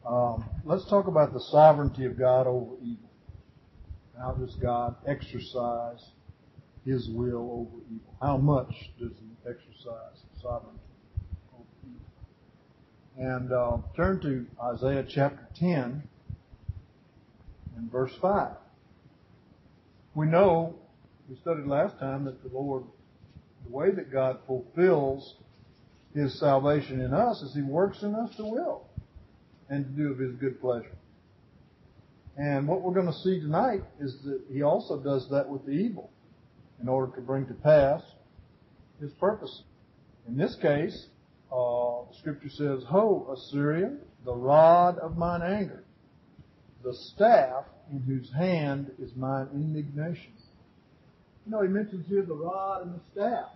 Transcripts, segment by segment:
Let's talk about the sovereignty of God over evil. How does God exercise His will over evil? How much does He exercise sovereignty over evil? And turn to Isaiah chapter 10 and verse 5. We know, we studied last time, that the way that God fulfills His salvation in us is He works in us to will and to do of His good pleasure. And what we're going to see tonight is that He also does that with the evil in order to bring to pass His purpose. In this case, Scripture says, "Ho, Assyrian, the rod of mine anger, the staff in whose hand is mine indignation." You know, he mentions here the rod and the staff.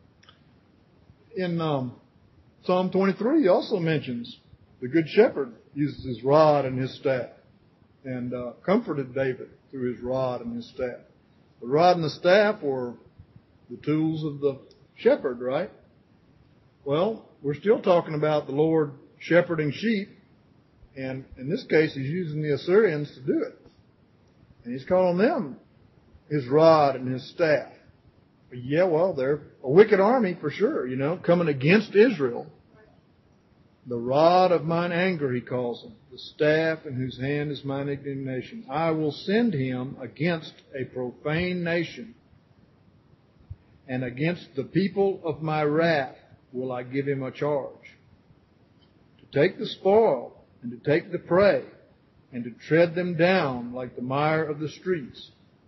In Psalm 23, he also mentions the Good Shepherd uses his rod and his staff and comforted David through his rod and his staff. The rod and the staff were the tools of the shepherd, right? Well, we're still talking about the Lord shepherding sheep, and in this case, He's using the Assyrians to do it. And He's calling them His rod and His staff. Yeah, well, they're a wicked army for sure, coming against Israel. The rod of mine anger, He calls them. The staff in whose hand is mine indignation. I will send him against a profane nation, and against the people of my wrath will I give him a charge. To take the spoil, and to take the prey, and to tread them down like the mire of the streets.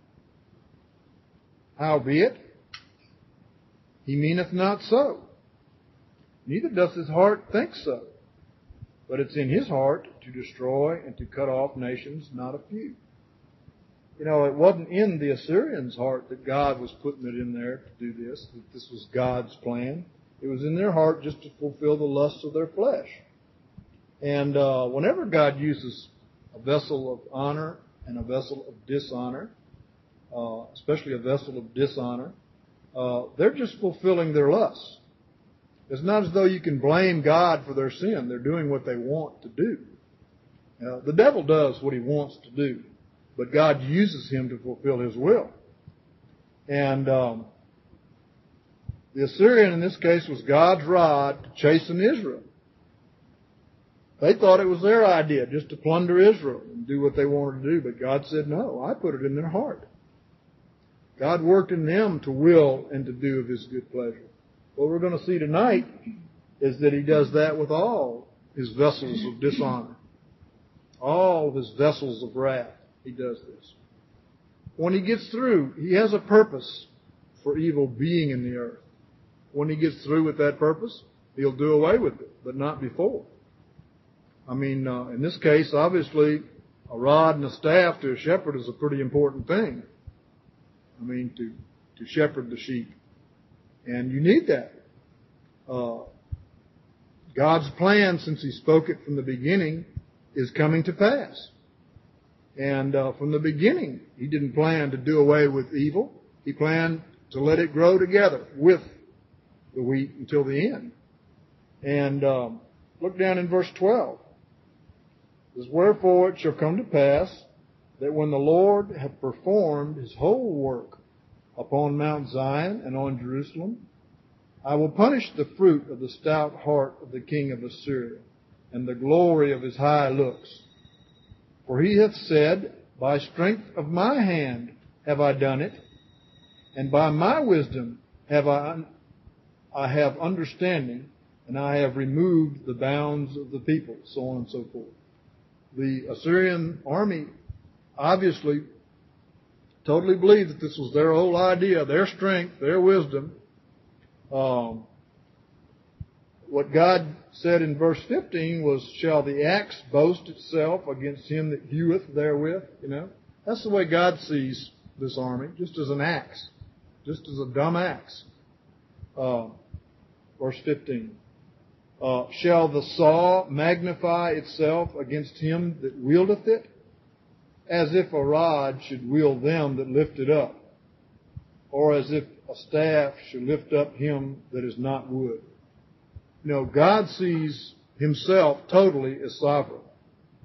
Howbeit, he meaneth not so, neither doth his heart think so. But it's in his heart to destroy and to cut off nations, not a few. It wasn't in the Assyrians' heart that God was putting it in there to do this, that this was God's plan. It was in their heart just to fulfill the lusts of their flesh. And whenever God uses a vessel of honor and a vessel of dishonor, especially a vessel of dishonor, they're just fulfilling their lusts. It's not as though you can blame God for their sin. They're doing what they want to do. The devil does what he wants to do, but God uses him to fulfill His will. And the Assyrian in this case was God's rod to chasten Israel. They thought it was their idea just to plunder Israel and do what they wanted to do, but God said, no, I put it in their heart. God worked in them to will and to do of His good pleasure. What we're going to see tonight is that He does that with all His vessels of dishonor, all of His vessels of wrath. He does this. When He gets through, He has a purpose for evil being in the earth. When He gets through with that purpose, He'll do away with it, but not before. In this case, obviously, a rod and a staff to a shepherd is a pretty important thing. To shepherd the sheep. And you need that. God's plan, since He spoke it from the beginning, is coming to pass. And from the beginning, He didn't plan to do away with evil. He planned to let it grow together with the wheat until the end. And look down in verse 12. It says, "Wherefore it shall come to pass that when the Lord hath performed His whole work upon Mount Zion and on Jerusalem, I will punish the fruit of the stout heart of the king of Assyria, and the glory of his high looks. For he hath said, By strength of my hand have I done it, and by my wisdom I have understanding, and I have removed the bounds of the people," so on and so forth. The Assyrian army obviously totally believed that this was their whole idea, their strength, their wisdom. What God said in verse 15 was, "Shall the axe boast itself against him that heweth therewith?" That's the way God sees this army, just as an axe, just as a dumb axe. Verse 15. "Shall the saw magnify itself against him that wieldeth it? As if a rod should wield them that lift it up, or as if a staff should lift up him that is not wood." God sees Himself totally as sovereign.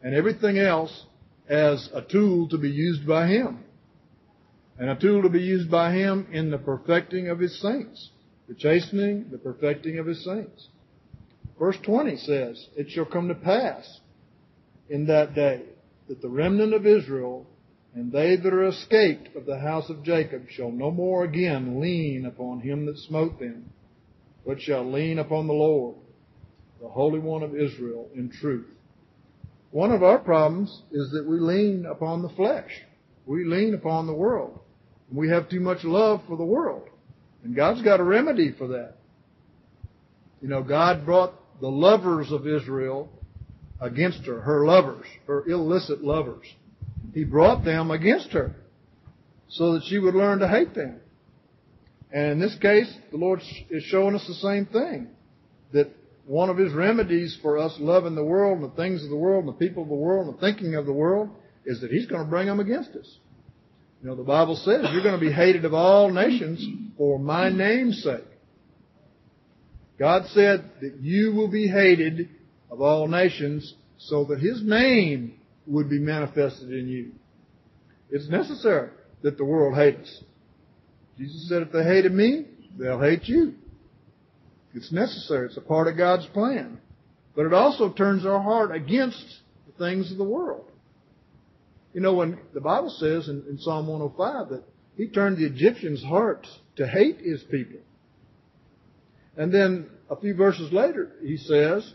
and everything else as a tool to be used by Him. And a tool to be used by Him in the perfecting of His saints. The chastening, the perfecting of His saints. Verse 20 says, "It shall come to pass in that day that the remnant of Israel and they that are escaped of the house of Jacob shall no more again lean upon him that smote them, but shall lean upon the Lord, the Holy One of Israel, in truth." One of our problems is that we lean upon the flesh. We lean upon the world. We have too much love for the world. And God's got a remedy for that. You know, God brought the lovers of Israel against her, her lovers, her illicit lovers. He brought them against her so that she would learn to hate them. And in this case, the Lord is showing us the same thing, that one of His remedies for us loving the world and the things of the world and the people of the world and the thinking of the world is that He's going to bring them against us. You know, the Bible says you're going to be hated of all nations for my name's sake. God said that you will be hated of all nations so that His name would be manifested in you. It's necessary that the world hate us. Jesus said if they hated me, they'll hate you. It's necessary. It's a part of God's plan. But it also turns our heart against the things of the world. You know, when the Bible says in Psalm 105 that He turned the Egyptians' hearts to hate His people. And then a few verses later, He says,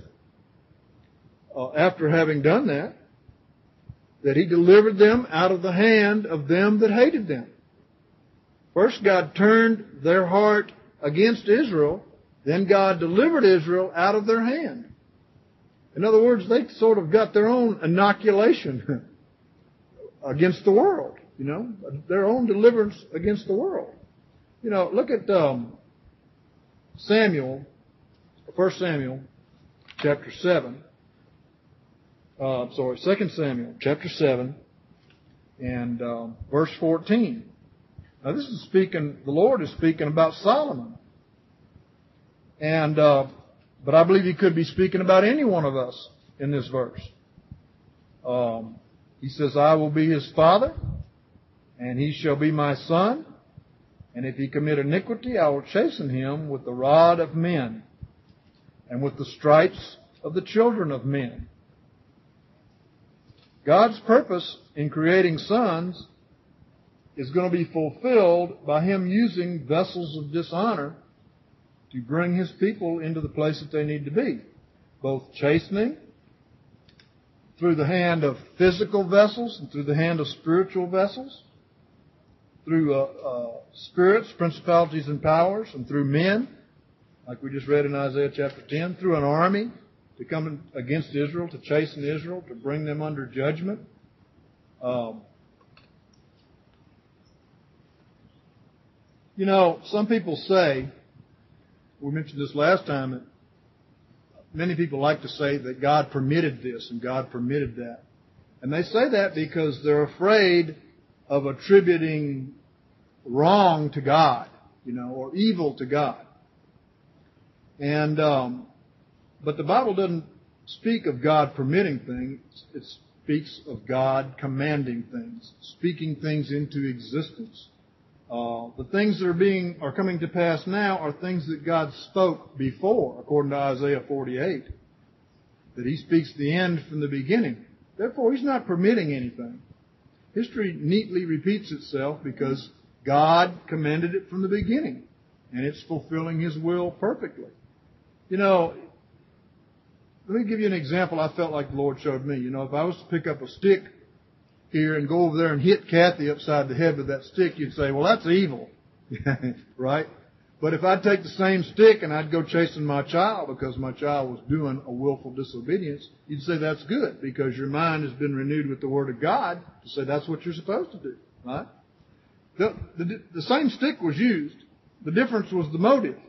after having done that He delivered them out of the hand of them that hated them. First, God turned their heart against Israel. Then God delivered Israel out of their hand. In other words, they sort of got their own inoculation against the world, you know, their own deliverance against the world. You know, look at 1 Samuel chapter 7. 2 Samuel chapter 7 and verse 14. Now this is the Lord is speaking about Solomon. And, but I believe He could be speaking about any one of us in this verse. He says, "I will be his father, and he shall be my son. And if he commit iniquity, I will chasten him with the rod of men, and with the stripes of the children of men." God's purpose in creating sons is going to be fulfilled by Him using vessels of dishonor to bring His people into the place that they need to be. Both chastening through the hand of physical vessels and through the hand of spiritual vessels, through spirits, principalities, and powers, and through men, like we just read in Isaiah chapter 10, through an army to come against Israel, to chasten Israel, to bring them under judgment. You know, some people say, we mentioned this last time, that many people like to say that God permitted this and God permitted that. And they say that because they're afraid of attributing wrong to God, you know, or evil to God. And but the Bible doesn't speak of God permitting things. It speaks of God commanding things, speaking things into existence. The things that are coming to pass now are things that God spoke before, according to Isaiah 48, that He speaks the end from the beginning. Therefore, He's not permitting anything. History neatly repeats itself because God commanded it from the beginning, and it's fulfilling His will perfectly. You know, let me give you an example I felt like the Lord showed me. You know, if I was to pick up a stick here and go over there and hit Kathy upside the head with that stick, you'd say, well, that's evil. Right? But if I'd take the same stick and I'd go chasing my child because my child was doing a willful disobedience, you'd say that's good because your mind has been renewed with the Word of God to say that's what you're supposed to do. Right? The same stick was used. The difference was the motive.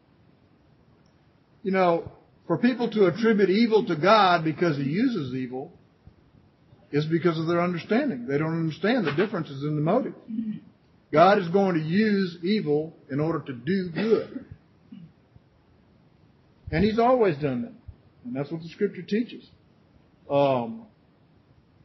You know, for people to attribute evil to God because He uses evil is because of their understanding. They don't understand the differences in the motive. God is going to use evil in order to do good. And He's always done that. And that's what the Scripture teaches.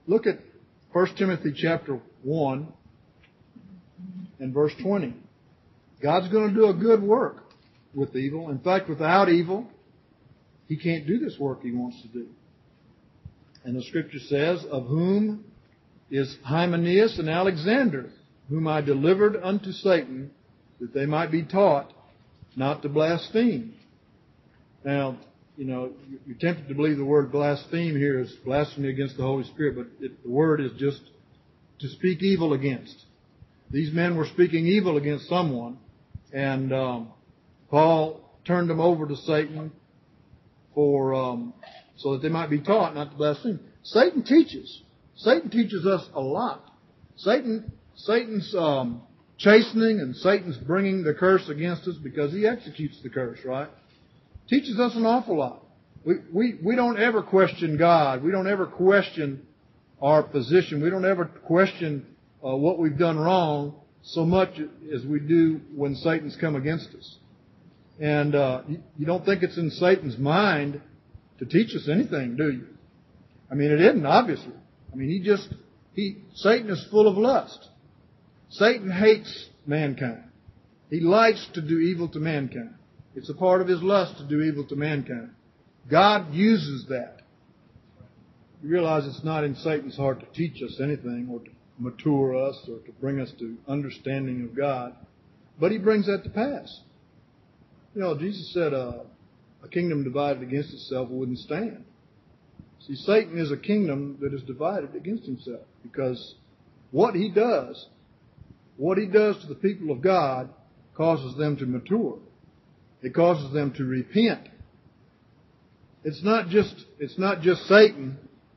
Look at 1 Timothy chapter 1 and verse 20. God's going to do a good work with evil. In fact, without evil, He can't do this work He wants to do. And the Scripture says, of whom is Hymenaeus and Alexander, whom I delivered unto Satan, that they might be taught not to blaspheme. Now, you're tempted to believe the word blaspheme here is blasphemy against the Holy Spirit, but the word is just to speak evil against. These men were speaking evil against someone, and Paul turned them over to Satan so that they might be taught not to blaspheme. Satan teaches. Satan teaches us a lot. Satan's chastening and Satan's bringing the curse against us because he executes the curse, right? Teaches us an awful lot. We don't ever question God. We don't ever question our position. We don't ever question what we've done wrong so much as we do when Satan's come against us. And you don't think it's in Satan's mind to teach us anything, do you? I mean, it isn't, obviously. I mean, Satan is full of lust. Satan hates mankind. He likes to do evil to mankind. It's a part of his lust to do evil to mankind. God uses that. You realize it's not in Satan's heart to teach us anything or to mature us or to bring us to understanding of God. But He brings that to pass. Jesus said a kingdom divided against itself wouldn't stand. See, Satan is a kingdom that is divided against himself because what he does to the people of God causes them to mature. It causes them to repent. It's not just Satan,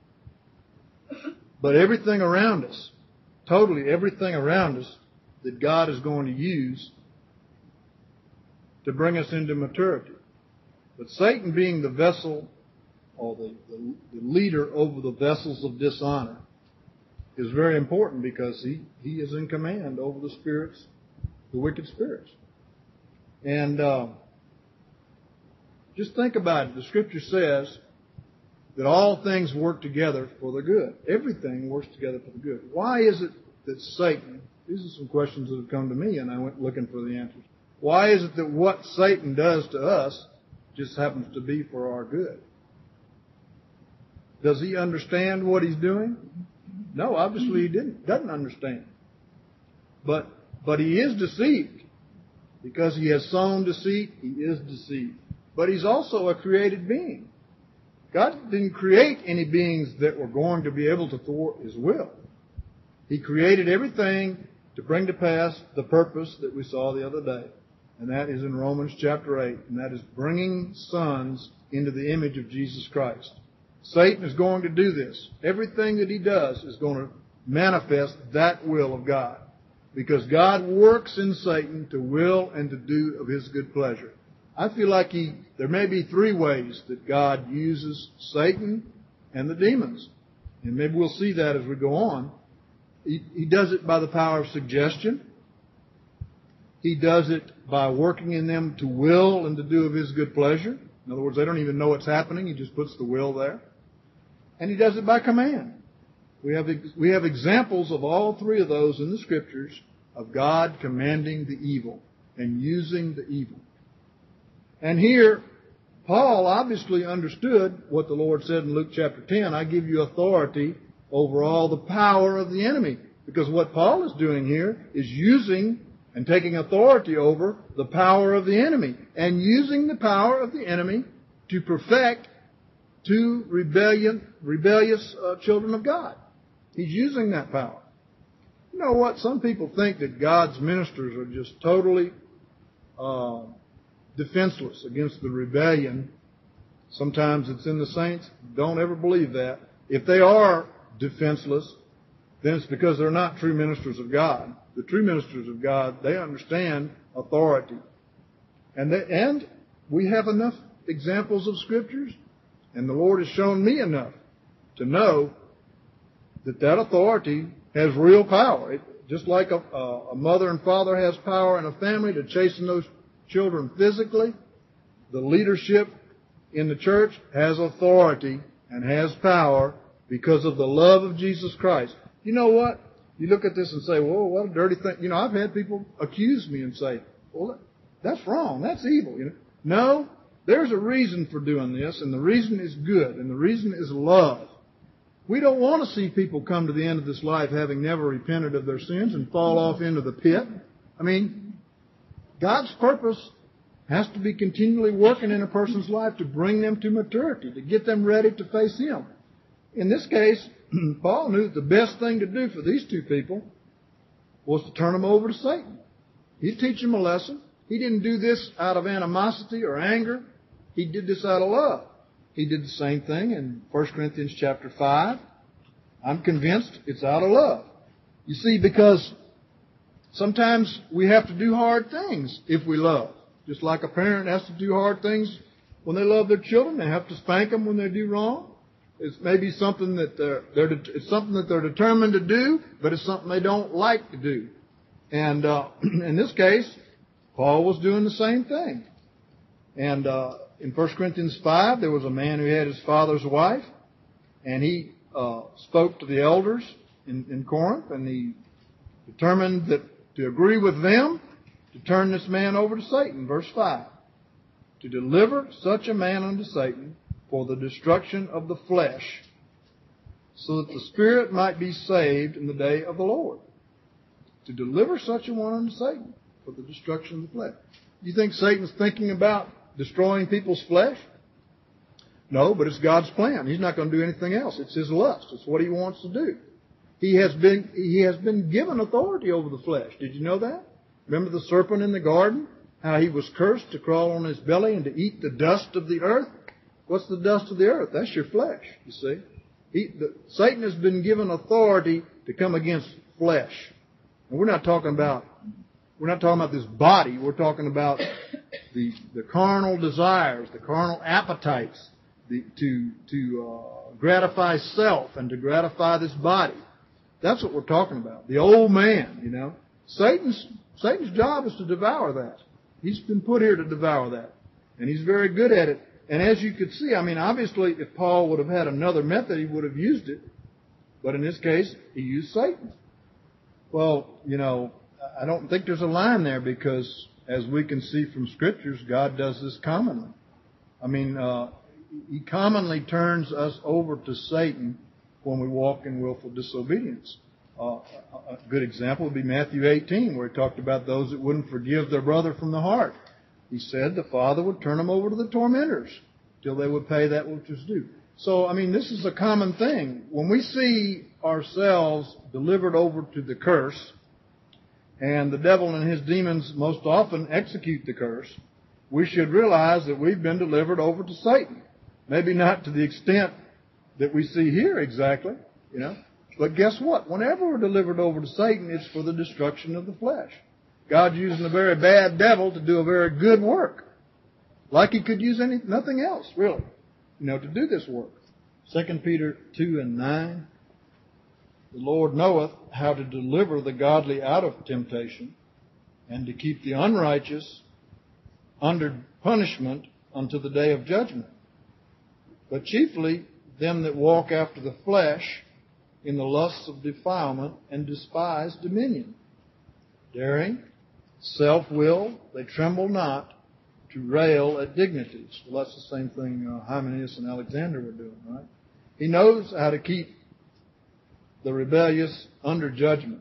but everything around us, totally everything around us that God is going to use to bring us into maturity. But Satan being the vessel or the leader over the vessels of dishonor is very important because he is in command over the spirits, the wicked spirits. And just think about it. The Scripture says that all things work together for the good. Everything works together for the good. Why is it that Satan, these are some questions that have come to me and I went looking for the answers. Why is it that what Satan does to us just happens to be for our good? Does he understand what he's doing? No, obviously he doesn't understand. But he is deceived. Because he has sown deceit, he is deceived. But he's also a created being. God didn't create any beings that were going to be able to thwart His will. He created everything to bring to pass the purpose that we saw the other day. And that is in Romans chapter 8. And that is bringing sons into the image of Jesus Christ. Satan is going to do this. Everything that he does is going to manifest that will of God. Because God works in Satan to will and to do of His good pleasure. I feel like there may be three ways that God uses Satan and the demons. And maybe we'll see that as we go on. He does it by the power of suggestion. He does it by working in them to will and to do of His good pleasure. In other words, they don't even know what's happening. He just puts the will there. And He does it by command. We have examples of all three of those in the Scriptures of God commanding the evil and using the evil. And here, Paul obviously understood what the Lord said in Luke chapter 10, I give you authority over all the power of the enemy. Because what Paul is doing here is using and taking authority over the power of the enemy. And using the power of the enemy to perfect two rebellious children of God. He's using that power. You know what? Some people think that God's ministers are just totally defenseless against the rebellion. Sometimes it's in the saints. Don't ever believe that. If they are defenseless, then it's because they're not true ministers of God. The true ministers of God, they understand authority. And we have enough examples of Scriptures, and the Lord has shown me enough to know that authority has real power. Just like a mother and father has power in a family to chasten those children physically, the leadership in the church has authority and has power because of the love of Jesus Christ. You know what? You look at this and say, whoa, what a dirty thing. You know, I've had people accuse me and say, well, that's wrong. That's evil. You know? No, there's a reason for doing this, and the reason is good, and the reason is love. We don't want to see people come to the end of this life having never repented of their sins and fall off into the pit. I mean, God's purpose has to be continually working in a person's life to bring them to maturity, to get them ready to face Him. In this case, Paul knew that the best thing to do for these two people was to turn them over to Satan. He'd teach them a lesson. He didn't do this out of animosity or anger. He did this out of love. He did the same thing in 1 Corinthians chapter 5. I'm convinced it's out of love. You see, because sometimes we have to do hard things if we love. Just like a parent has to do hard things when they love their children. They have to spank them when they do wrong. It's maybe something that they're determined to do, but it's something they don't like to do. And in this case, Paul was doing the same thing. And in 1 Corinthians 5, there was a man who had his father's wife, and he spoke to the elders in Corinth, and he determined that to agree with them to turn this man over to Satan. Verse 5, to deliver such a man unto Satan for the destruction of the flesh, so that the spirit might be saved in the day of the Lord. To deliver such a one unto Satan for the destruction of the flesh. You think Satan's thinking about destroying people's flesh? No, but it's God's plan. He's not going to do anything else. It's His lust. It's what He wants to do. He has been given authority over the flesh. Did you know that? Remember the serpent in the garden? How he was cursed to crawl on his belly and to eat the dust of the earth? What's the dust of the earth? That's your flesh, you see. Satan has been given authority to come against flesh. And we're not talking about this body. We're talking about the carnal desires, the carnal appetites, to gratify self and to gratify this body. That's what we're talking about. The old man, you know. Satan's job is to devour that. He's been put here to devour that. And he's very good at it. And as you could see, I mean, obviously, if Paul would have had another method, he would have used it. But in this case, he used Satan. Well, you know, I don't think there's a line there because, as we can see from Scriptures, God does this commonly. I mean, He commonly turns us over to Satan when we walk in willful disobedience. A good example would be Matthew 18, where He talked about those that wouldn't forgive their brother from the heart. He said the Father would turn them over to the tormentors till they would pay that which was due. So, I mean, this is a common thing. When we see ourselves delivered over to the curse, and the devil and his demons most often execute the curse, we should realize that we've been delivered over to Satan. Maybe not to the extent that we see here exactly, you know. But guess what? Whenever we're delivered over to Satan, it's for the destruction of the flesh. God's using a very bad devil to do a very good work. Like He could use nothing else, really, you know, to do this work. 2 Peter 2:9, the Lord knoweth how to deliver the godly out of temptation, and to keep the unrighteous under punishment unto the day of judgment. But chiefly them that walk after the flesh in the lusts of defilement and despise dominion. Daring, self-willed, they tremble not to rail at dignities. Well, that's the same thing Hymenaeus and Alexander were doing, right? He knows how to keep the rebellious under judgment.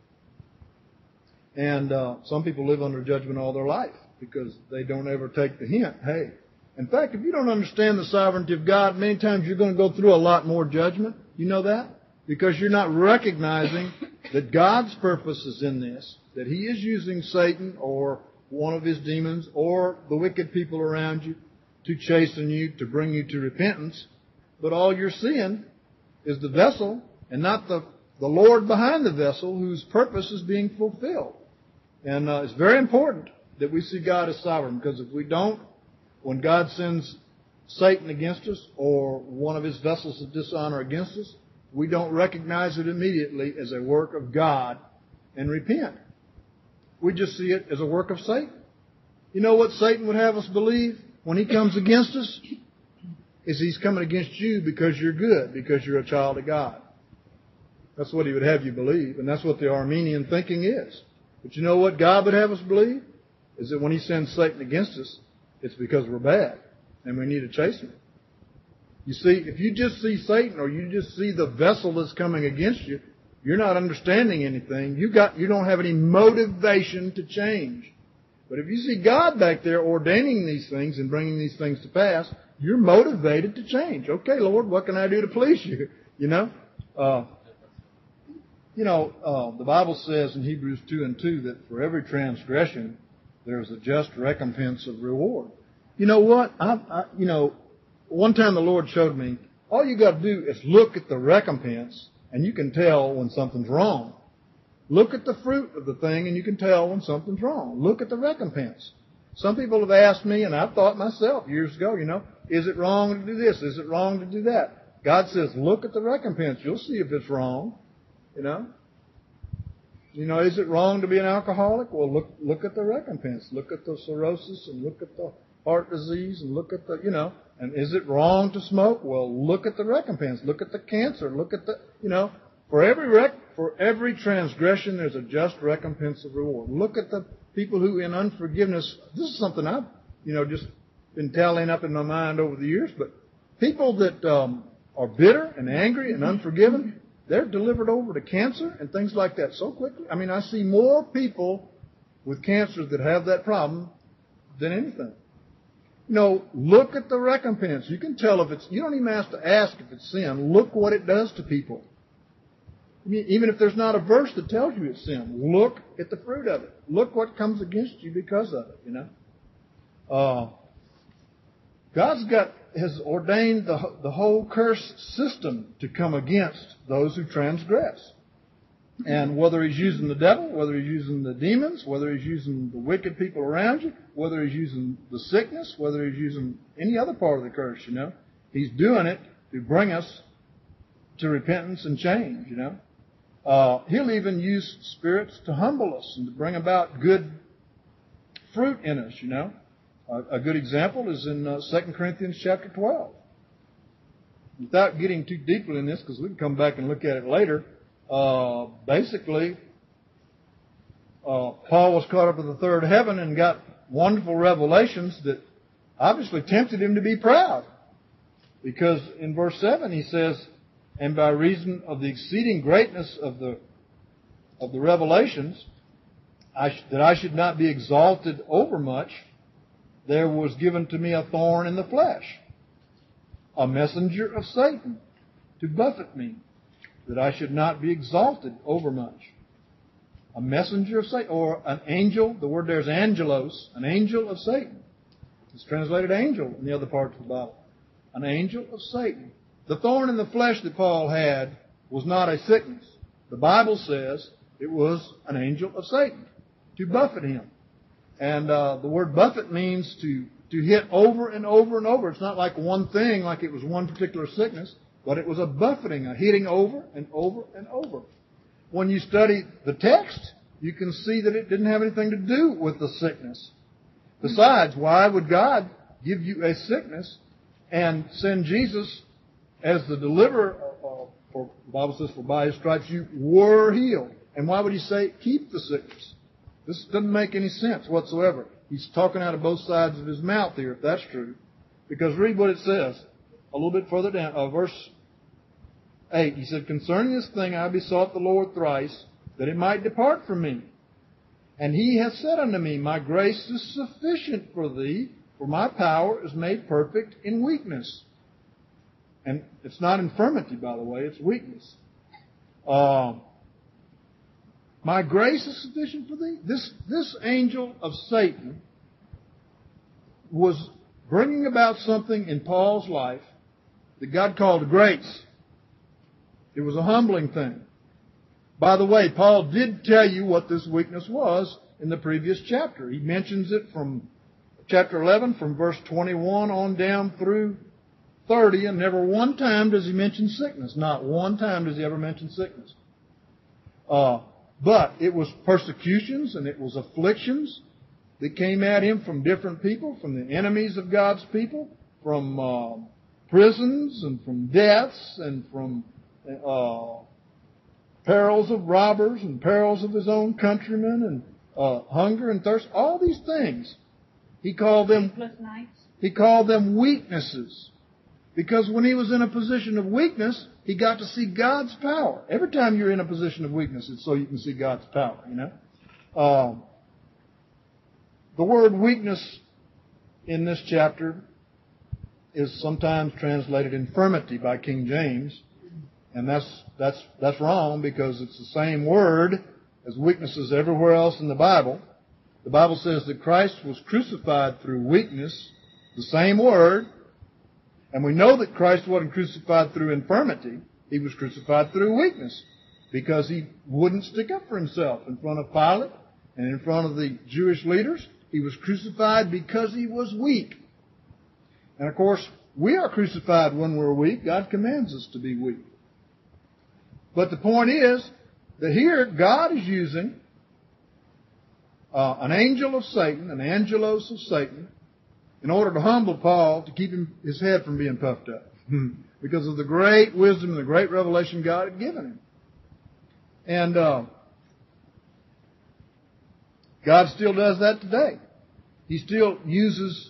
And some people live under judgment all their life because they don't ever take the hint. Hey, in fact, if you don't understand the sovereignty of God, many times you're going to go through a lot more judgment. You know that? Because you're not recognizing that God's purpose is in this, that He is using Satan or one of his demons or the wicked people around you to chasten you, to bring you to repentance. But all you're seeing is the vessel and not the Lord behind the vessel whose purpose is being fulfilled. And it's very important that we see God as sovereign, because if we don't, when God sends Satan against us or one of his vessels of dishonor against us, we don't recognize it immediately as a work of God and repent. We just see it as a work of Satan. You know what Satan would have us believe when he comes against us? is he's coming against you because you're good, because you're a child of God. That's what he would have you believe, and that's what the Arminian thinking is. But you know what God would have us believe? Is that when he sends Satan against us, it's because we're bad, and we need to chase him. You see, if you just see Satan, or you just see the vessel that's coming against you, you're not understanding anything. You don't have any motivation to change. But if you see God back there ordaining these things and bringing these things to pass, you're motivated to change. Okay, Lord, what can I do to please you? The Bible says in Hebrews 2:2 that for every transgression there is a just recompense of reward. You know what? One time the Lord showed me, all you got to do is look at the recompense, and you can tell when something's wrong. Look at the fruit of the thing, and you can tell when something's wrong. Look at the recompense. Some people have asked me, and I've thought myself years ago, is it wrong to do this? Is it wrong to do that? God says, look at the recompense. You'll see if it's wrong. Is it wrong to be an alcoholic? Well, look at the recompense. Look at the cirrhosis, and look at the heart disease, and look at the, and is it wrong to smoke? Well, look at the recompense. Look at the cancer. Look at the, for every transgression, there's a just recompense of reward. Look at the people who in unforgiveness, this is something I've, just been tallying up in my mind over the years, but people that are bitter and angry and unforgiven, they're delivered over to cancer and things like that so quickly. I mean, I see more people with cancer that have that problem than anything. Look at the recompense. You can tell you don't even have to ask if it's sin. Look what it does to people. Even if there's not a verse that tells you it's sin, look at the fruit of it. Look what comes against you because of it, God has ordained the whole curse system to come against those who transgress. And whether he's using the devil, whether he's using the demons, whether he's using the wicked people around you, whether he's using the sickness, whether he's using any other part of the curse, he's doing it to bring us to repentance and change, He'll even use spirits to humble us and to bring about good fruit in us, A good example is in 2 Corinthians chapter 12. Without getting too deeply in this, because we can come back and look at it later, basically, Paul was caught up in the third heaven and got wonderful revelations that obviously tempted him to be proud. Because in verse 7 he says, and by reason of the exceeding greatness of the revelations, that I should not be exalted overmuch, there was given to me a thorn in the flesh, a messenger of Satan, to buffet me, that I should not be exalted overmuch. A messenger of Satan, or an angel, the word there is angelos, an angel of Satan. It's translated angel in the other parts of the Bible. An angel of Satan. The thorn in the flesh that Paul had was not a sickness. The Bible says it was an angel of Satan to buffet him. And the word buffet means to hit over and over and over. It's not like one thing, like it was one particular sickness, but it was a buffeting, a hitting over and over and over. When you study the text, you can see that it didn't have anything to do with the sickness. Besides, why would God give you a sickness and send Jesus as the deliverer? For the Bible says, for by his stripes you were healed. And why would he say, keep the sickness? This doesn't make any sense whatsoever. He's talking out of both sides of his mouth here, if that's true. Because read what it says a little bit further down, verse 8. He said, concerning this thing I besought the Lord thrice, that it might depart from me. And he hath said unto me, my grace is sufficient for thee, for my power is made perfect in weakness. And it's not infirmity, by the way, it's weakness. My grace is sufficient for thee. This angel of Satan was bringing about something in Paul's life that God called grace. It was a humbling thing. By the way, Paul did tell you what this weakness was in the previous chapter. He mentions it from chapter 11, from verse 21 on down through 30, and never one time does he mention sickness. Not one time does he ever mention sickness. But it was persecutions and it was afflictions that came at him from different people, from the enemies of God's people, from prisons and from deaths and from perils of robbers and perils of his own countrymen and hunger and thirst. All these things. He called them weaknesses. Because when he was in a position of weakness, he got to see God's power. Every time you're in a position of weakness, it's so you can see God's power, you know. The word weakness in this chapter is sometimes translated infirmity by King James. And that's wrong, because it's the same word as weaknesses everywhere else in the Bible. The Bible says that Christ was crucified through weakness, the same word. And we know that Christ wasn't crucified through infirmity. He was crucified through weakness, because he wouldn't stick up for himself in front of Pilate and in front of the Jewish leaders. He was crucified because he was weak. And of course, we are crucified when we're weak. God commands us to be weak. But the point is that here God is using an angel of Satan, an angelos of Satan, in order to humble Paul, to keep his head from being puffed up. Because of the great wisdom and the great revelation God had given him. And God still does that today. He still uses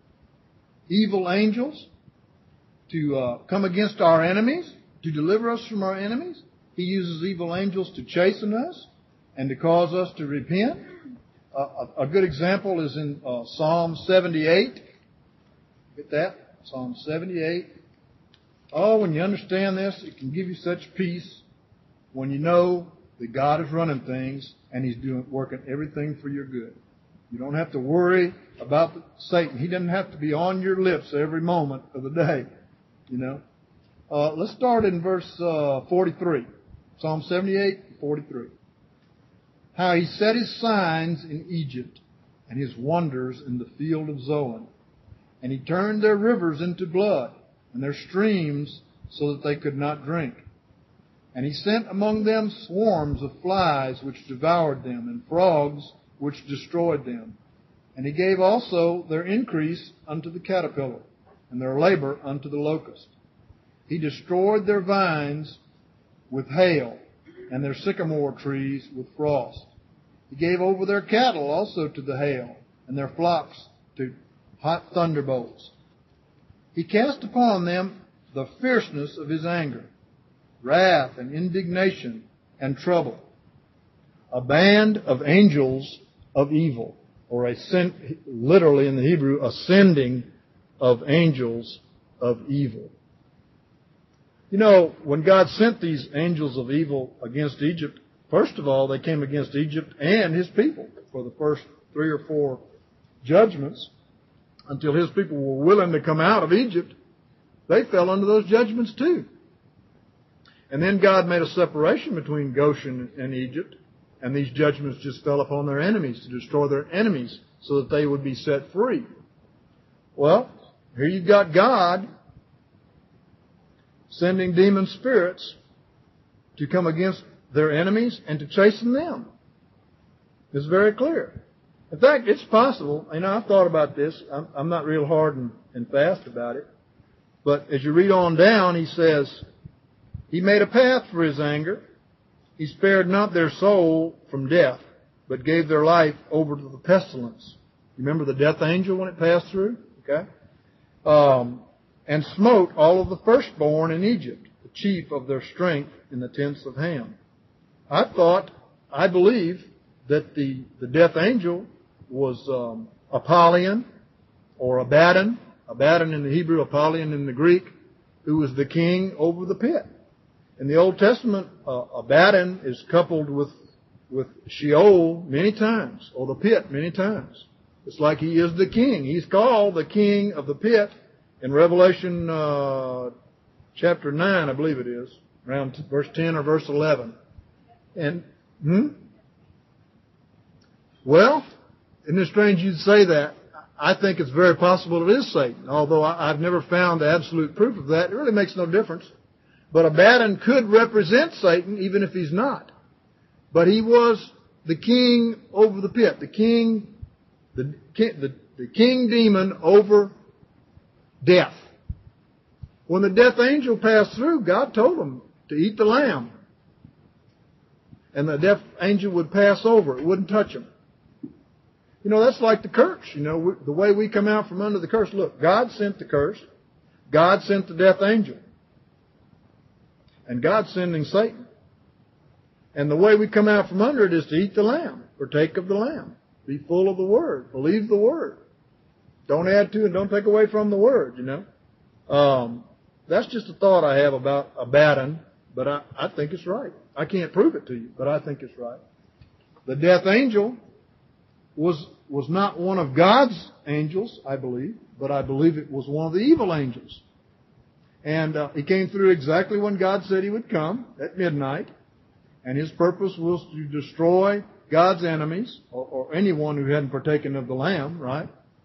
evil angels to come against our enemies, to deliver us from our enemies. He uses evil angels to chasten us and to cause us to repent. A good example is in Psalm 78. Get that? Psalm 78. Oh, when you understand this, it can give you such peace when you know that God is running things and He's working everything for your good. You don't have to worry about Satan. He doesn't have to be on your lips every moment of the day. You know. Let's start in verse 43. Psalm 78, 43. How He set His signs in Egypt and His wonders in the field of Zoan. And He turned their rivers into blood and their streams so that they could not drink. And He sent among them swarms of flies which devoured them, and frogs which destroyed them. And He gave also their increase unto the caterpillar, and their labor unto the locust. He destroyed their vines with hail, and their sycamore trees with frost. He gave over their cattle also to the hail, and their flocks to hot thunderbolts. He cast upon them the fierceness of His anger, wrath and indignation and trouble. A band of angels of evil, or literally in the Hebrew, ascending of angels of evil. You know, when God sent these angels of evil against Egypt, first of all, they came against Egypt and His people for the first 3 or 4 judgments. Until His people were willing to come out of Egypt, they fell under those judgments too. And then God made a separation between Goshen and Egypt, and these judgments just fell upon their enemies to destroy their enemies so that they would be set free. Well, here you've got God sending demon spirits to come against their enemies and to chasten them. It's very clear. In fact, it's possible, I've thought about this. I'm not real hard and fast about it. But as you read on down, He says, He made a path for His anger. He spared not their soul from death, but gave their life over to the pestilence. You remember the death angel when it passed through? Okay. And smote all of the firstborn in Egypt, the chief of their strength in the tents of Ham. I believe that the death angel was Apollyon or Abaddon. Abaddon in the Hebrew, Apollyon in the Greek, who was the king over the pit. In the Old Testament, Abaddon is coupled with Sheol many times, or the pit many times. It's like he is the king. He's called the king of the pit in Revelation chapter 9, I believe it is, around verse 10 or verse 11. And, well, isn't it strange you'd say that? I think it's very possible it is Satan, although I've never found absolute proof of that. It really makes no difference. But Abaddon could represent Satan, even if he's not. But he was the king over the pit, the king demon over death. When the death angel passed through, God told him to eat the lamb. And the death angel would pass over. It wouldn't touch him. You know, that's like the curse. You know, the way we come out from under the curse. Look, God sent the curse. God sent the death angel. And God's sending Satan. And the way we come out from under it is to eat the lamb, partake of the lamb. Be full of the Word. Believe the Word. Don't add to and don't take away from the Word, you know. That's just a thought I have about Abaddon, but I think it's right. I can't prove it to you, but I think it's right. The death angel was not one of God's angels, I believe, but I believe it was one of the evil angels. And he came through exactly when God said he would come, at midnight. And his purpose was to destroy God's enemies, or anyone who hadn't partaken of the Lamb, right?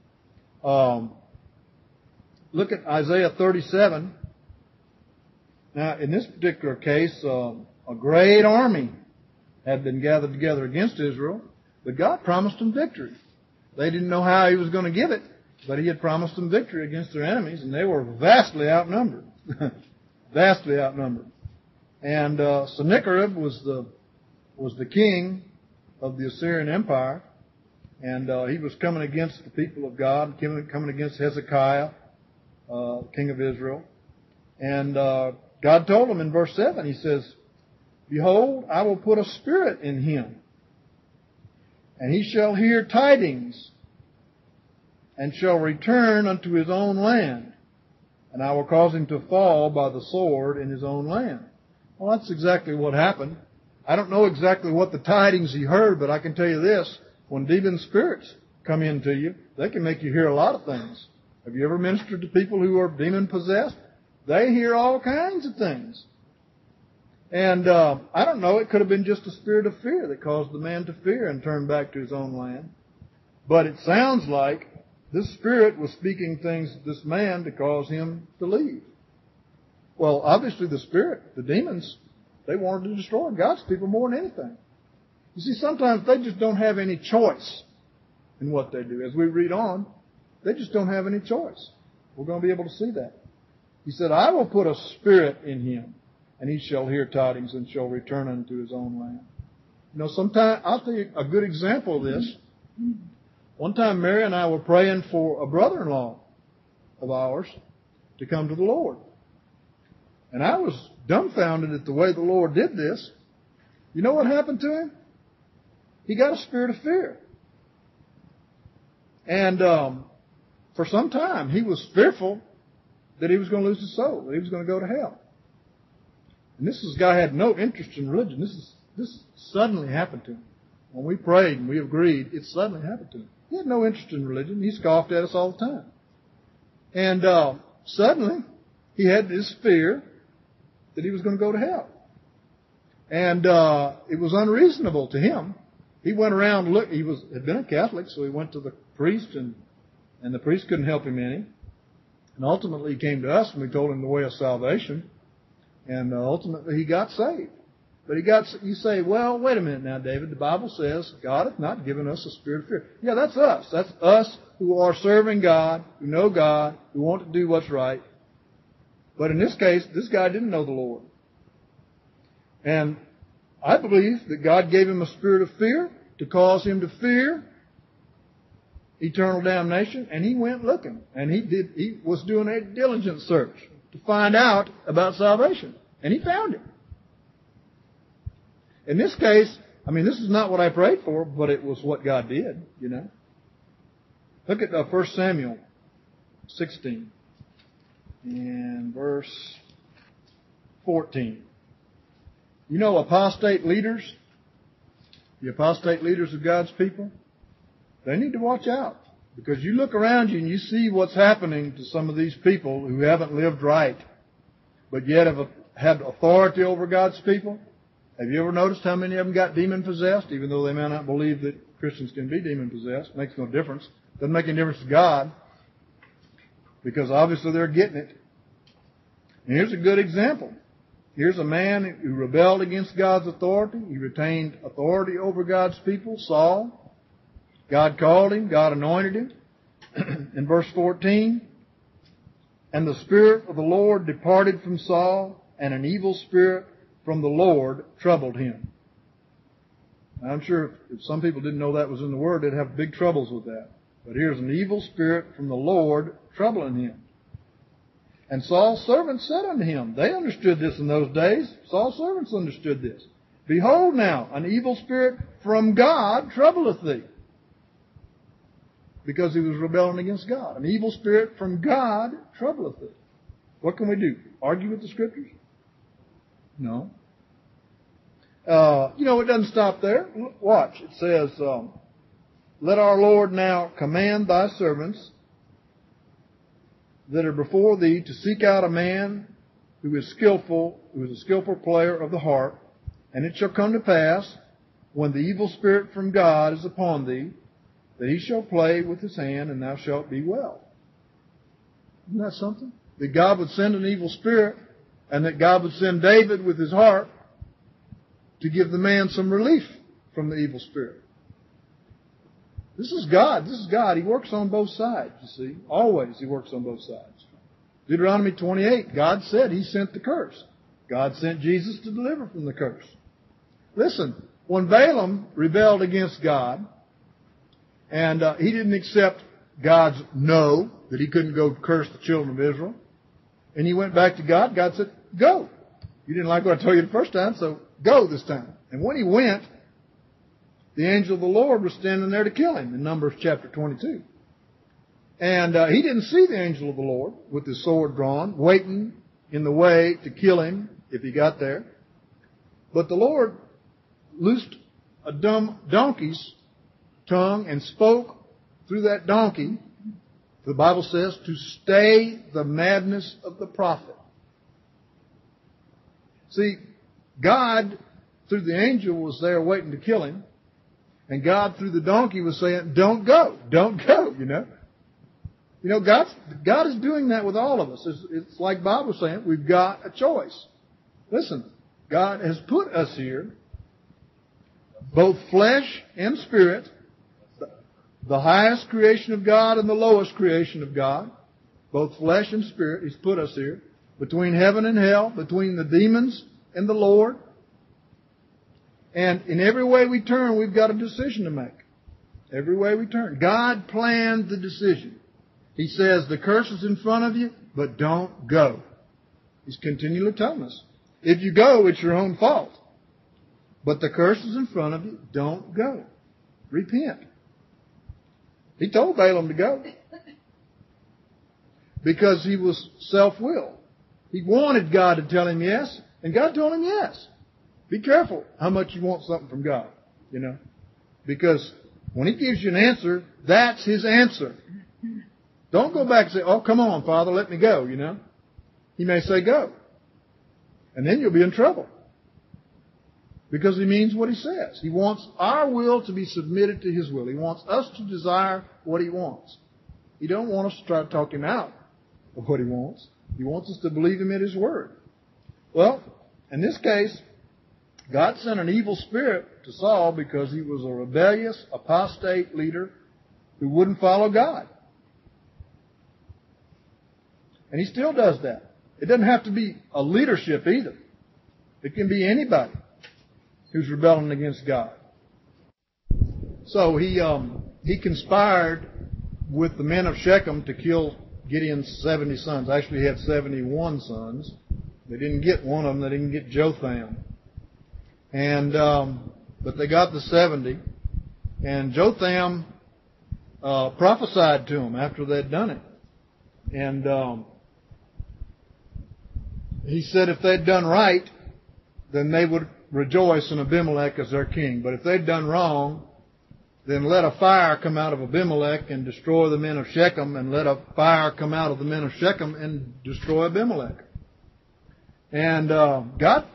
Look at Isaiah 37. Now, in this particular case, a great army had been gathered together against Israel, but God promised them victory. They didn't know how he was going to give it, but he had promised them victory against their enemies, and they were vastly outnumbered. Vastly outnumbered. And Sennacherib was the king of the Assyrian Empire, and he was coming against the people of God, coming against Hezekiah, king of Israel. And God told him in verse 7, he says, "Behold, I will put a spirit in him, and he shall hear tidings, and shall return unto his own land, and I will cause him to fall by the sword in his own land." Well, that's exactly what happened. I don't know exactly what the tidings he heard, but I can tell you this. When demon spirits come into you, they can make you hear a lot of things. Have you ever ministered to people who are demon-possessed? They hear all kinds of things. And I don't know, it could have been just a spirit of fear that caused the man to fear and turn back to his own land. But it sounds like this spirit was speaking things to this man to cause him to leave. Well, obviously the spirit, the demons, they wanted to destroy God's people more than anything. You see, sometimes they just don't have any choice in what they do. As we read on, they just don't have any choice. We're going to be able to see that. He said, "I will put a spirit in him, and he shall hear tidings and shall return unto his own land." You know, sometimes, I'll tell you a good example of this. One time Mary and I were praying for a brother-in-law of ours to come to the Lord. And I was dumbfounded at the way the Lord did this. You know what happened to him? He got a spirit of fear. And for some time, he was fearful that he was going to lose his soul, that he was going to go to hell. And this guy had no interest in religion. This suddenly happened to him. When we prayed and we agreed, it suddenly happened to him. He had no interest in religion. He scoffed at us all the time. And suddenly, he had this fear that he was going to go to hell. And it was unreasonable to him. He went around, had been a Catholic, so he went to the priest, and the priest couldn't help him any. And ultimately he came to us, and we told him the way of salvation. And ultimately he got saved. But you say, well, wait a minute now, David. The Bible says God hath not given us a spirit of fear. Yeah, that's us. That's us who are serving God, who know God, who want to do what's right. But in this case, this guy didn't know the Lord. And I believe that God gave him a spirit of fear to cause him to fear eternal damnation, and he went looking. And he was doing a diligent search to find out about salvation. And he found it. In this case, I mean, this is not what I prayed for, but it was what God did, you know. Look at 1 Samuel 16 and verse 14. You know, apostate leaders, the apostate leaders of God's people, they need to watch out. Because you look around you and you see what's happening to some of these people who haven't lived right, but yet have had authority over God's people. Have you ever noticed how many of them got demon-possessed, even though they may not believe that Christians can be demon-possessed? Makes no difference. Doesn't make any difference to God, because obviously they're getting it. And here's a good example. Here's a man who rebelled against God's authority. He retained authority over God's people, Saul. God called him. God anointed him. In verse 14, And the Spirit of the Lord departed from Saul, and an evil spirit from the Lord troubled him. Now, I'm sure if some people didn't know that was in the Word, they'd have big troubles with that. But here's an evil spirit from the Lord troubling him. And Saul's servants said unto him, they understood this in those days. Saul's servants understood this. Behold now, an evil spirit from God troubleth thee. Because he was rebelling against God. An evil spirit from God troubleth thee. What can we do? Argue with the Scriptures? No. It doesn't stop there. Watch. It says, let our Lord now command thy servants that are before thee to seek out a man who is a skillful player of the harp. And it shall come to pass, when the evil spirit from God is upon thee, that he shall play with his hand, and thou shalt be well. Isn't that something? That God would send an evil spirit, and that God would send David with his harp to give the man some relief from the evil spirit. This is God. This is God. He works on both sides, you see. Always He works on both sides. Deuteronomy 28, God said He sent the curse. God sent Jesus to deliver from the curse. Listen, when Balaam rebelled against God, and he didn't accept God's no, that he couldn't go curse the children of Israel, and he went back to God, God said, go. You didn't like what I told you the first time, so go this time. And when he went, the angel of the Lord was standing there to kill him in Numbers chapter 22. And he didn't see the angel of the Lord with his sword drawn, waiting in the way to kill him if he got there. But the Lord loosed a dumb donkey's tongue and spoke through that donkey, the Bible says, to stay the madness of the prophet. See, God, through the angel, was there waiting to kill him. And God, through the donkey, was saying, don't go, you know. You know, God is doing that with all of us. It's like Bob was saying, we've got a choice. Listen, God has put us here, both flesh and spirit, the highest creation of God and the lowest creation of God, both flesh and spirit. He's put us here, between heaven and hell, between the demons and the Lord. And in every way we turn, we've got a decision to make. Every way we turn. God planned the decision. He says, the curse is in front of you, but don't go. He's continually telling us. If you go, it's your own fault. But the curse is in front of you, don't go. Repent. He told Balaam to go. Because he was self-willed. He wanted God to tell him yes, and God told him yes. Be careful how much you want something from God, you know. Because when He gives you an answer, that's His answer. Don't go back and say, oh, come on, Father, let me go, you know. He may say go. And then you'll be in trouble. Because He means what He says. He wants our will to be submitted to His will. He wants us to desire what He wants. He don't want us to try to talk Him out of what He wants. He wants us to believe Him at His word. Well, in this case, God sent an evil spirit to Saul because he was a rebellious, apostate leader who wouldn't follow God. And he still does that. It doesn't have to be a leadership either. It can be anybody who's rebelling against God. So he conspired with the men of Shechem to kill Gideon's 70 sons. Actually, he had 71 sons. They didn't get one of them. They didn't get Jotham. And but they got the 70. And Jotham prophesied to them after they'd done it. And he said if they'd done right, then they would rejoice in Abimelech as their king. But if they'd done wrong, then let a fire come out of Abimelech and destroy the men of Shechem, and let a fire come out of the men of Shechem and destroy Abimelech. And God,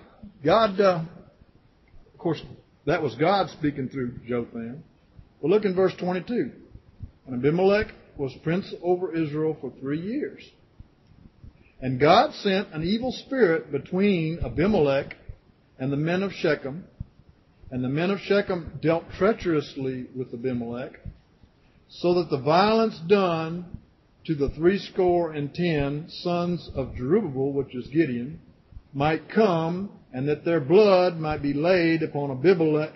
of course, that was God speaking through Jotham. Well, look in verse 22. And Abimelech was prince over Israel for 3 years. And God sent an evil spirit between Abimelech and the men of Shechem. And the men of Shechem dealt treacherously with Abimelech, so that the violence done to the 70 sons of Jerubbaal, which is Gideon, might come, and that their blood might be laid upon Abimelech,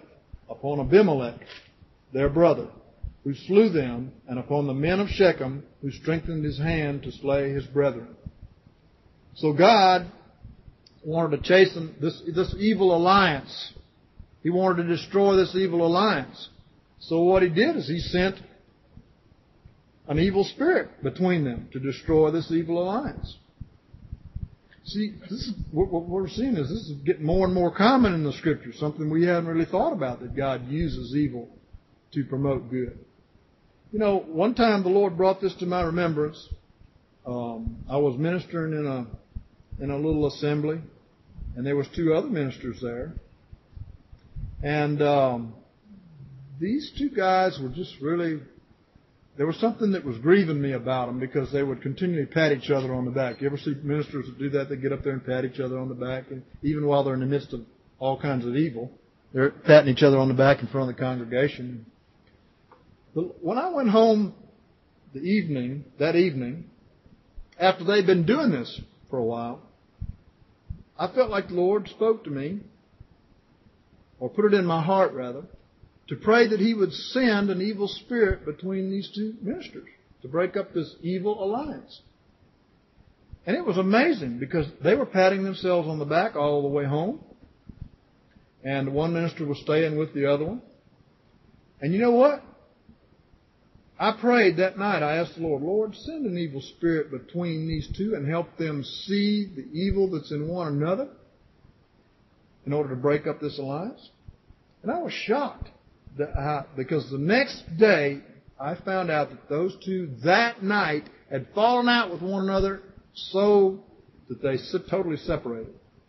their brother, who slew them, and upon the men of Shechem, who strengthened his hand to slay his brethren. So God wanted to chasten this evil alliance. He wanted to destroy this evil alliance. So what he did is he sent an evil spirit between them to destroy this evil alliance. See, this is what we're seeing is this is getting more and more common in the Scriptures, something we haven't really thought about, that God uses evil to promote good. You know, one time the Lord brought this to my remembrance. I was ministering in a little assembly, and there was 2 other ministers there. And these 2 guys were just really, there was something that was grieving me about them, because they would continually pat each other on the back. You ever see ministers that do that? They get up there and pat each other on the back, and even while they're in the midst of all kinds of evil, they're patting each other on the back in front of the congregation. But when I went home that evening, after they'd been doing this for a while, I felt like the Lord spoke to me, or put it in my heart rather, to pray that He would send an evil spirit between these 2 ministers to break up this evil alliance. And it was amazing, because they were patting themselves on the back all the way home, and one minister was staying with the other one. And you know what? I prayed that night. I asked the Lord, send an evil spirit between these 2 and help them see the evil that's in one another in order to break up this alliance. And I was shocked, because the next day I found out that those 2 that night had fallen out with one another so that they totally separated.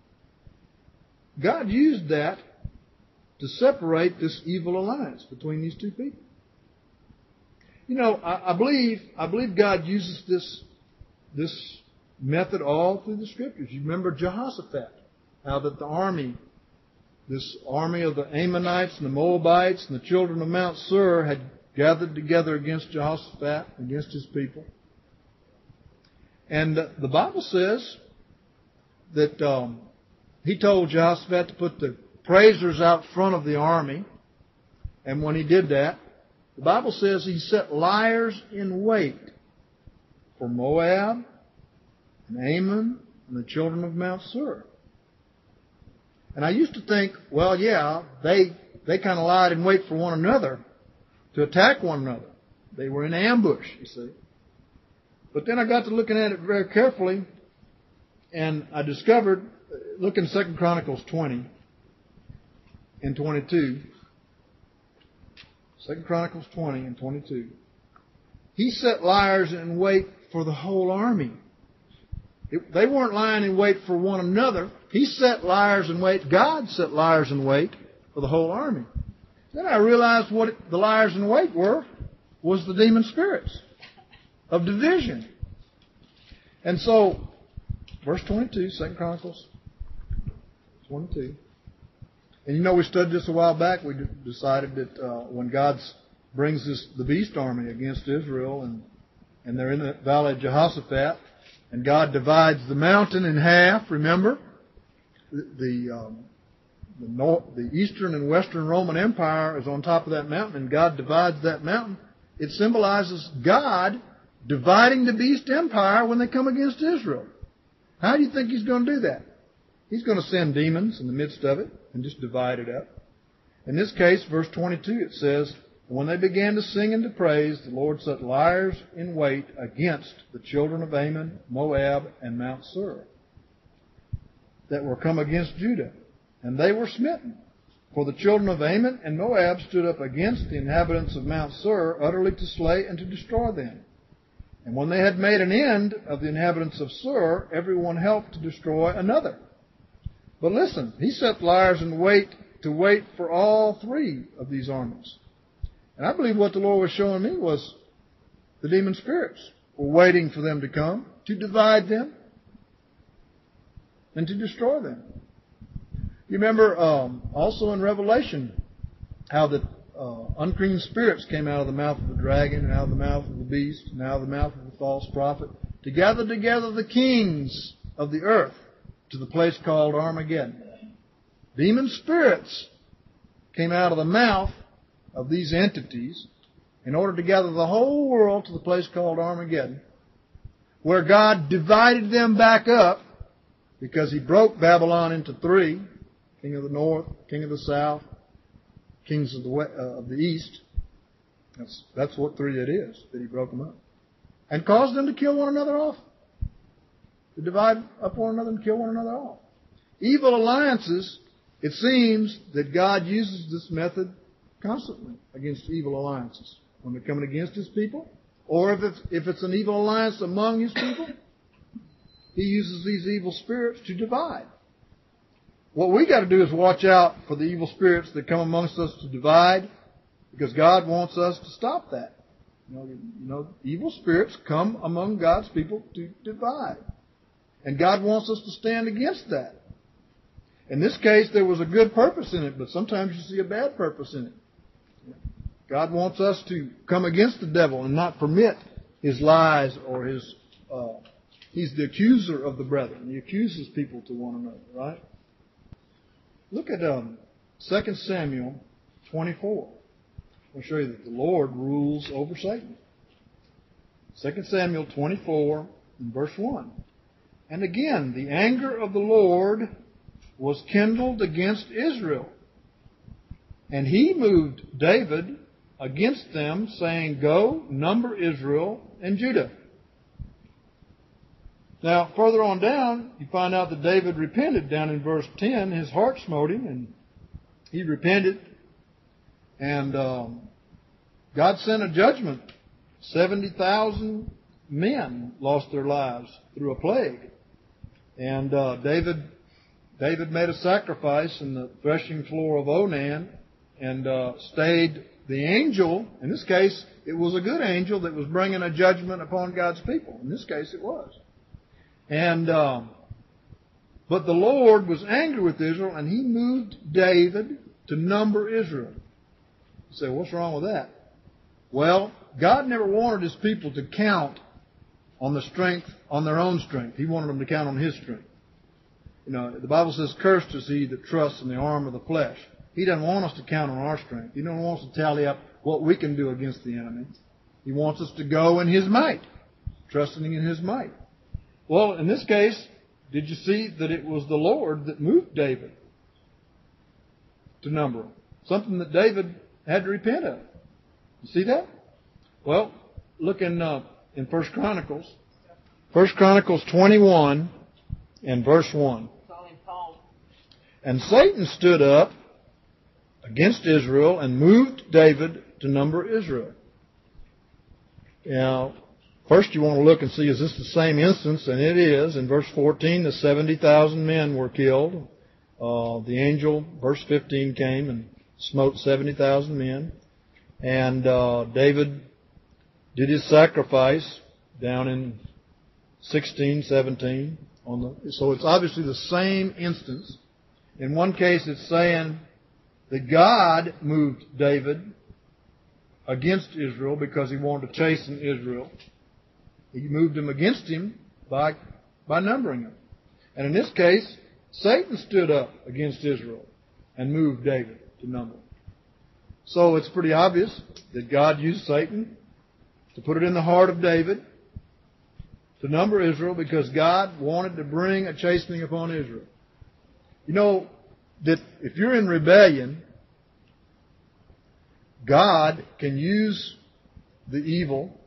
God used that to separate this evil alliance between these 2 people. You know, I believe God uses this method all through the Scriptures. You remember Jehoshaphat, how that this army of the Ammonites and the Moabites and the children of Mount Seir had gathered together against Jehoshaphat, against his people. And the Bible says that he told Jehoshaphat to put the praisers out front of the army. And when he did that, the Bible says he set liars in wait for Moab and Ammon and the children of Mount Seir. And I used to think, well, yeah, they kind of lied in wait for one another to attack one another. They were in ambush, you see. But then I got to looking at it very carefully, and I discovered, look in 2 Chronicles 20 and 22. 2 Chronicles 20 and 22. He set liars in wait for the whole army. They weren't lying in wait for one another. He set liars in wait. God set liars in wait for the whole army. Then I realized what the liars in wait was the demon spirits of division. And so, verse 22, 2 Chronicles 22. And you know, we studied this a while back. We decided that when God brings the beast army against Israel, and they're in the valley of Jehoshaphat, and God divides the mountain in half, remember? The eastern and western Roman Empire is on top of that mountain, and God divides that mountain. It symbolizes God dividing the beast empire when they come against Israel. How do you think He's going to do that? He's going to send demons in the midst of it and just divide it up. In this case, verse 22, it says, when they began to sing and to praise, the Lord set liars in wait against the children of Ammon, Moab, and Mount Seir that were come against Judah. And they were smitten. For the children of Ammon and Moab stood up against the inhabitants of Mount Seir, utterly to slay and to destroy them. And when they had made an end of the inhabitants of Seir, every one helped to destroy another. But listen, he set liars in wait to wait for all 3 of these armies. And I believe what the Lord was showing me was the demon spirits were waiting for them to come, to divide them, and to destroy them. You remember also in Revelation how the unclean spirits came out of the mouth of the dragon and out of the mouth of the beast, and out of the mouth of the false prophet, to gather together the kings of the earth to the place called Armageddon. Demon spirits came out of the mouth of these entities in order to gather the whole world to the place called Armageddon, where God divided them back up because He broke Babylon into three: king of the north, king of the south, kings of the east. That's what three it is, that He broke them up. And caused them to kill one another off. To divide up one another and kill one another off. Evil alliances, it seems that God uses this method constantly against evil alliances. When they're coming against His people, or if it's an evil alliance among His people, He uses these evil spirits to divide. What we got to do is watch out for the evil spirits that come amongst us to divide, because God wants us to stop that. You know, evil spirits come among God's people to divide. And God wants us to stand against that. In this case, there was a good purpose in it, but sometimes you see a bad purpose in it. God wants us to come against the devil and not permit his lies or his... he's the accuser of the brethren. He accuses people to one another, right? Look at 2 Samuel 24. I'll show you that the Lord rules over Satan. 2 Samuel 24 and verse 1. And again, the anger of the Lord was kindled against Israel. And He moved David against them, saying, Go, number Israel and Judah. Now, further on down, you find out that David repented. Down in verse 10, his heart smote him, and he repented. And God sent a judgment. 70,000 men lost their lives through a plague. And David made a sacrifice in the threshing floor of Onan and stayed the angel. In this case, it was a good angel that was bringing a judgment upon God's people. In this case, it was. And but the Lord was angry with Israel, and He moved David to number Israel. You say, what's wrong with that? Well, God never wanted His people to count on their own strength. He wanted them to count on His strength. You know, the Bible says, cursed is he that trusts in the arm of the flesh. He doesn't want us to count on our strength. He doesn't want us to tally up what we can do against the enemy. He wants us to go in His might, trusting in His might. Well, in this case, did you see that it was the Lord that moved David to number them? Something that David had to repent of. You see that? Well, look in 1 Chronicles. 1 Chronicles 21 and verse 1. And Satan stood up against Israel and moved David to number Israel. Now, first you want to look and see, is this the same instance? And it is. In verse 14, the 70,000 men were killed. The angel, verse 15, came and smote 70,000 men. And David did his sacrifice down in 16, 17. So it's obviously the same instance. In one case, it's saying that God moved David against Israel because He wanted to chasten Israel. He moved him against him by numbering him. And in this case, Satan stood up against Israel and moved David to number him. So it's pretty obvious that God used Satan to put it in the heart of David to number Israel because God wanted to bring a chastening upon Israel. You know that if you're in rebellion, God can use the evil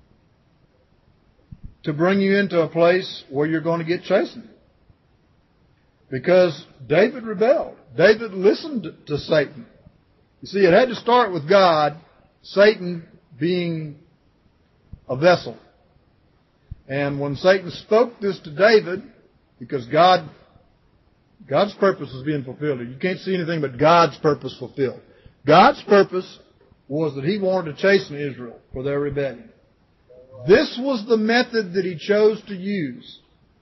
to bring you into a place where you're going to get chastened. Because David rebelled. David listened to Satan. You see, it had to start with God, Satan being a vessel. And when Satan spoke this to David, because God's purpose was being fulfilled. You can't see anything but God's purpose fulfilled. God's purpose was that He wanted to chasten Israel for their rebellion. This was the method that He chose to use.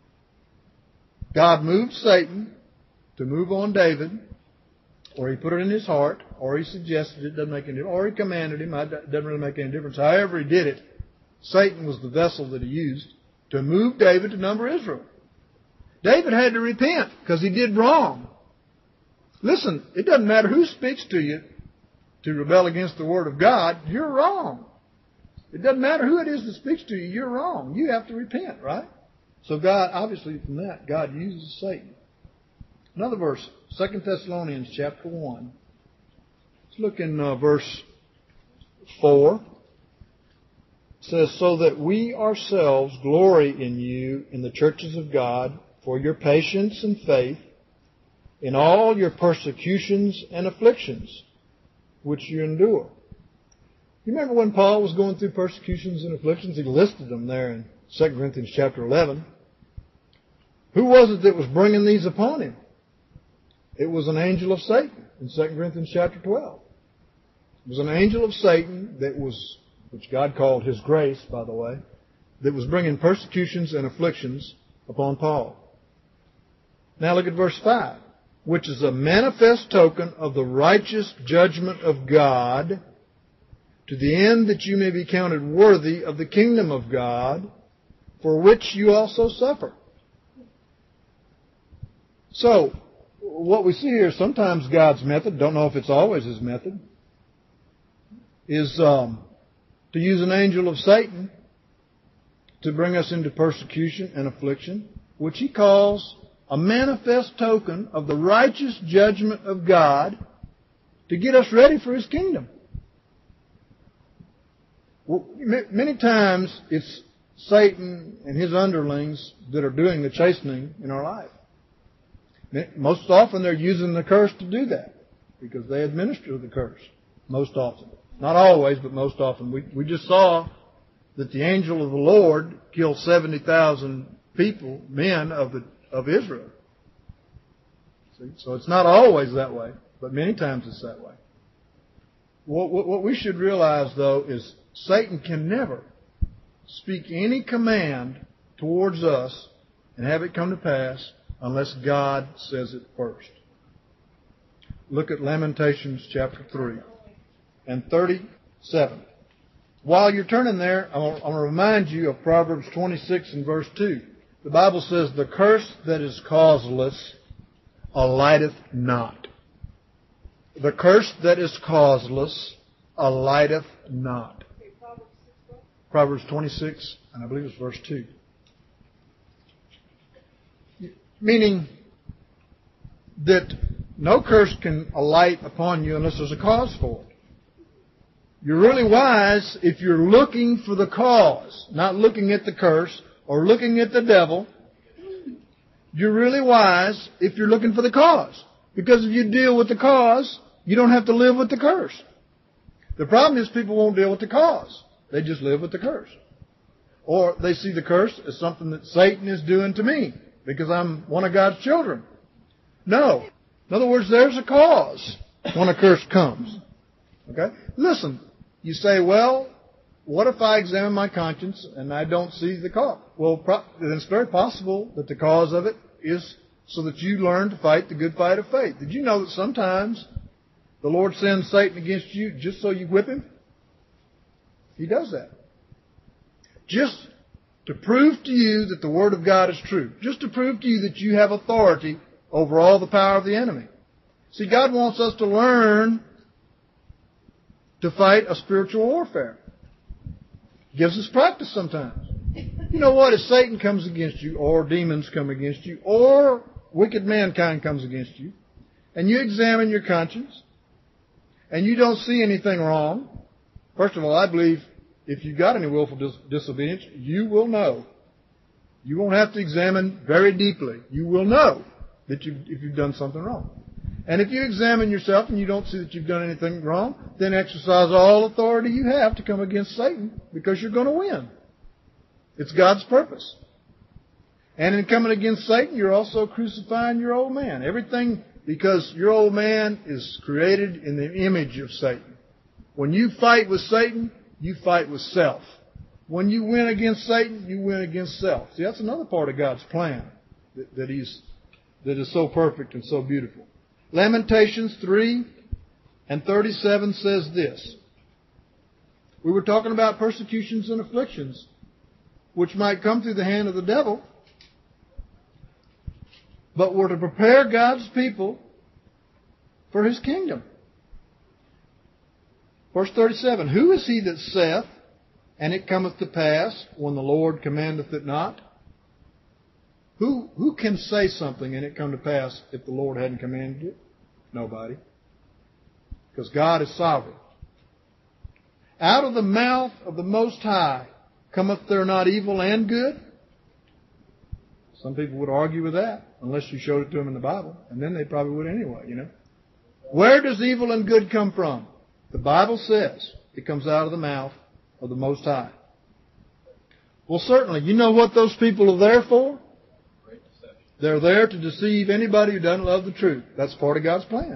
God moved Satan to move on David, or He put it in his heart, or He suggested it, doesn't make any difference, or He commanded him, it doesn't really make any difference. However He did it, Satan was the vessel that he used to move David to number Israel. David had to repent because he did wrong. Listen, it doesn't matter who speaks to you to rebel against the Word of God, you're wrong. It doesn't matter who it is that speaks to you, you're wrong. You have to repent, right? So God, obviously from that, God uses Satan. Another verse, 2 Thessalonians chapter 1. Let's look in verse 4. It says, so that we ourselves glory in you in the churches of God for your patience and faith in all your persecutions and afflictions which you endure. You remember when Paul was going through persecutions and afflictions? He listed them there in 2 Corinthians chapter 11. Who was it that was bringing these upon him? It was an angel of Satan in 2 Corinthians chapter 12. It was an angel of Satan that was, which God called his grace, by the way, that was bringing persecutions and afflictions upon Paul. Now look at verse 5. Which is a manifest token of the righteous judgment of God, to the end that you may be counted worthy of the kingdom of God, for which you also suffer. So, what we see here, sometimes God's method, don't know if it's always His method, is to use an angel of Satan to bring us into persecution and affliction, which He calls a manifest token of the righteous judgment of God to get us ready for His kingdom. Well, many times it's Satan and his underlings that are doing the chastening in our life. Most often they're using the curse to do that because they administer the curse. Most often. Not always, but most often. We just saw that the angel of the Lord killed 70,000 people, men of Israel. See? So it's not always that way, but many times it's that way. What we should realize, though, is Satan can never speak any command towards us and have it come to pass unless God says it first. Look at Lamentations chapter 3 and 37. While you're turning there, I want to remind you of Proverbs 26 and verse 2. The Bible says, the curse that is causeless alighteth not. The curse that is causeless alighteth not. Proverbs 26, and I believe it's verse 2. Meaning that no curse can alight upon you unless there's a cause for it. You're really wise if you're looking for the cause, not looking at the curse or looking at the devil. You're really wise if you're looking for the cause. Because if you deal with the cause, you don't have to live with the curse. The problem is people won't deal with the cause. They just live with the curse. Or they see the curse as something that Satan is doing to me because I'm one of God's children. No. In other words, there's a cause when a curse comes. Okay? Listen, you say, well, what if I examine my conscience and I don't see the cause? Well, then it's very possible that the cause of it is so that you learn to fight the good fight of faith. Did you know that sometimes the Lord sends Satan against you just so you whip him? He does that. Just to prove to you that the Word of God is true. Just to prove to you that you have authority over all the power of the enemy. See, God wants us to learn to fight a spiritual warfare. Gives us practice sometimes. You know what? If Satan comes against you, or demons come against you, or wicked mankind comes against you, and you examine your conscience, and you don't see anything wrong, first of all, I believe if you've got any willful disobedience, you will know. You won't have to examine very deeply. You will know that if you've done something wrong. And if you examine yourself and you don't see that you've done anything wrong, then exercise all authority you have to come against Satan because you're going to win. It's God's purpose. And in coming against Satan, you're also crucifying your old man. Everything, because your old man is created in the image of Satan. When you fight with Satan, you fight with self. When you win against Satan, you win against self. See, that's another part of God's plan that is so perfect and so beautiful. Lamentations 3 and 37 says this. We were talking about persecutions and afflictions, which might come through the hand of the devil, but were to prepare God's people for His kingdom. Verse 37, Who is he that saith, and it cometh to pass, when the Lord commandeth it not? Who can say something and it come to pass if the Lord hadn't commanded it? Nobody. Because God is sovereign. Out of the mouth of the Most High cometh there not evil and good? Some people would argue with that, unless you showed it to them in the Bible. And then they probably would anyway, you know. Where does evil and good come from? The Bible says it comes out of the mouth of the Most High. Well, certainly, you know what those people are there for? They're there to deceive anybody who doesn't love the truth. That's part of God's plan.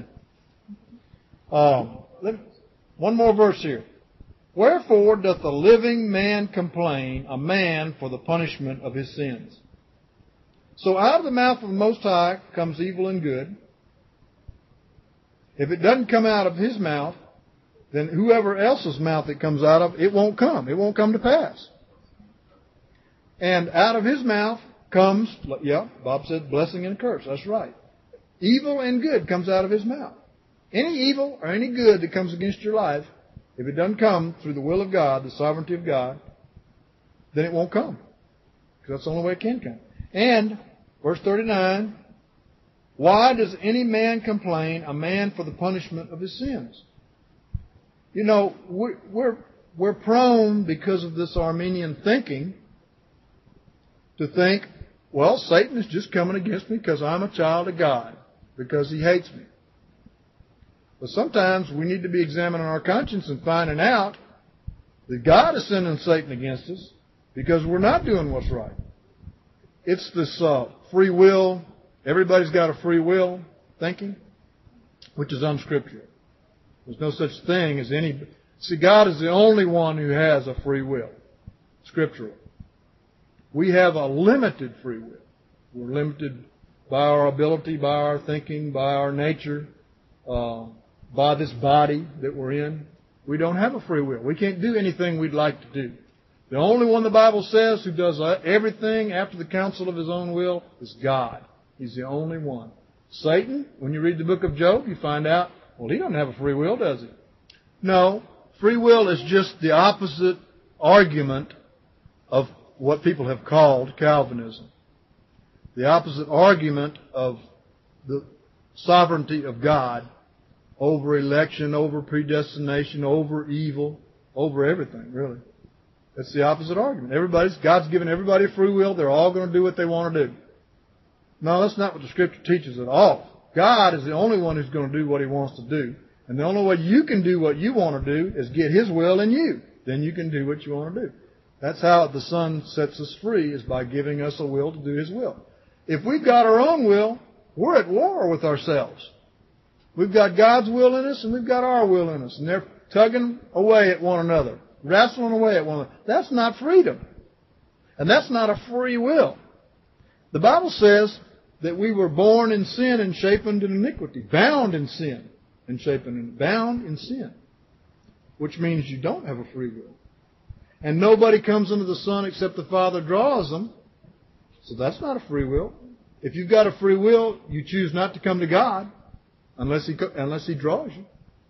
One more verse here. Wherefore doth the living man complain, a man for the punishment of his sins? So out of the mouth of the Most High comes evil and good. If it doesn't come out of His mouth, then whoever else's mouth it comes out of, it won't come. It won't come to pass. And out of His mouth comes, Bob said blessing and curse. That's right. Evil and good comes out of His mouth. Any evil or any good that comes against your life, if it doesn't come through the will of God, the sovereignty of God, then it won't come. Because that's the only way it can come. And, verse 39, why does any man complain, a man for the punishment of his sins? You know, we're prone, because of this Arminian thinking, to think, well, Satan is just coming against me because I'm a child of God, because he hates me. But sometimes we need to be examining our conscience and finding out that God is sending Satan against us because we're not doing what's right. It's this free will, everybody's got a free will thinking, which is unscriptural. There's no such thing as any... See, God is the only one who has a free will, scriptural. We have a limited free will. We're limited by our ability, by our thinking, by our nature, by this body that we're in. We don't have a free will. We can't do anything we'd like to do. The only one the Bible says who does everything after the counsel of his own will is God. He's the only one. Satan, when you read the book of Job, you find out, well, he doesn't have a free will, does he? No. Free will is just the opposite argument of what people have called Calvinism. The opposite argument of the sovereignty of God over election, over predestination, over evil, over everything, really. That's the opposite argument. God's given everybody a free will. They're all going to do what they want to do. No, that's not what the Scripture teaches at all. God is the only one who's going to do what He wants to do. And the only way you can do what you want to do is get His will in you. Then you can do what you want to do. That's how the Son sets us free, is by giving us a will to do His will. If we've got our own will, we're at war with ourselves. We've got God's will in us and we've got our will in us. And they're tugging away at one another, wrestling away at one another. That's not freedom. And that's not a free will. The Bible says that we were born in sin and shapen in iniquity. Bound in sin and bound in sin. Which means you don't have a free will. And nobody comes unto the Son except the Father draws them. So that's not a free will. If you've got a free will, you choose not to come to God unless He draws you.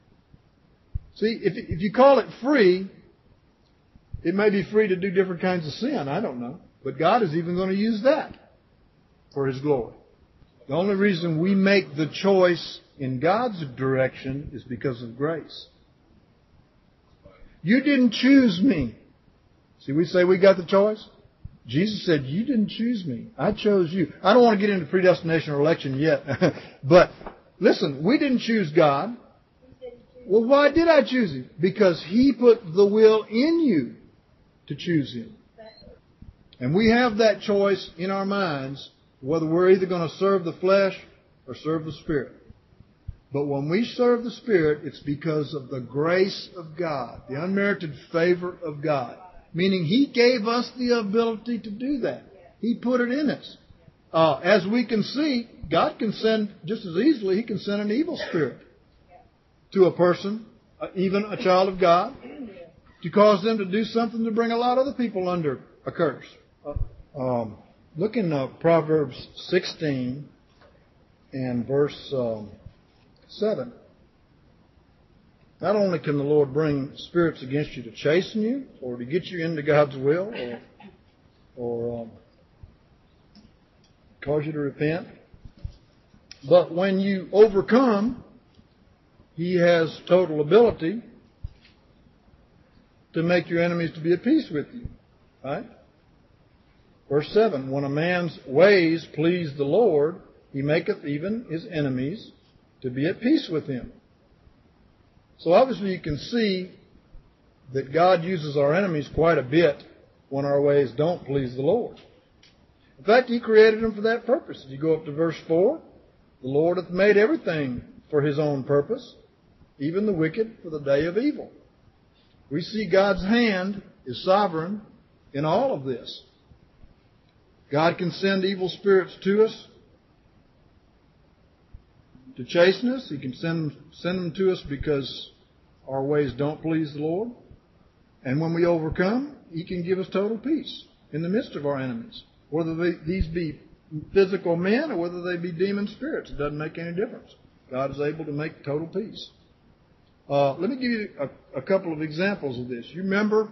See, if you call it free, it may be free to do different kinds of sin. I don't know. But God is even going to use that for His glory. The only reason we make the choice in God's direction is because of grace. You didn't choose me. See, we say we got the choice. Jesus said, you didn't choose me. I chose you. I don't want to get into predestination or election yet. But listen, we didn't choose God. Well, why did I choose Him? Because He put the will in you to choose Him. And we have that choice in our minds, whether we're either going to serve the flesh or serve the Spirit. But when we serve the Spirit, it's because of the grace of God, the unmerited favor of God. Meaning He gave us the ability to do that. He put it in us. As we can see, God can send, just as easily, He can send an evil spirit to a person, even a child of God, to cause them to do something to bring a lot of other people under a curse. Look in Proverbs 16 and verse 7. Not only can the Lord bring spirits against you to chasten you or to get you into God's will or cause you to repent, but when you overcome, He has total ability to make your enemies to be at peace with you. Right? Verse 7, when a man's ways please the Lord, He maketh even his enemies to be at peace with him. So obviously you can see that God uses our enemies quite a bit when our ways don't please the Lord. In fact, He created them for that purpose. If you go up to verse 4, the Lord hath made everything for His own purpose, even the wicked for the day of evil. We see God's hand is sovereign in all of this. God can send evil spirits to us to chasten us. He can send them to us because our ways don't please the Lord. And when we overcome, He can give us total peace in the midst of our enemies. Whether these be physical men or whether they be demon spirits, it doesn't make any difference. God is able to make total peace. Let me give you a couple of examples of this. You remember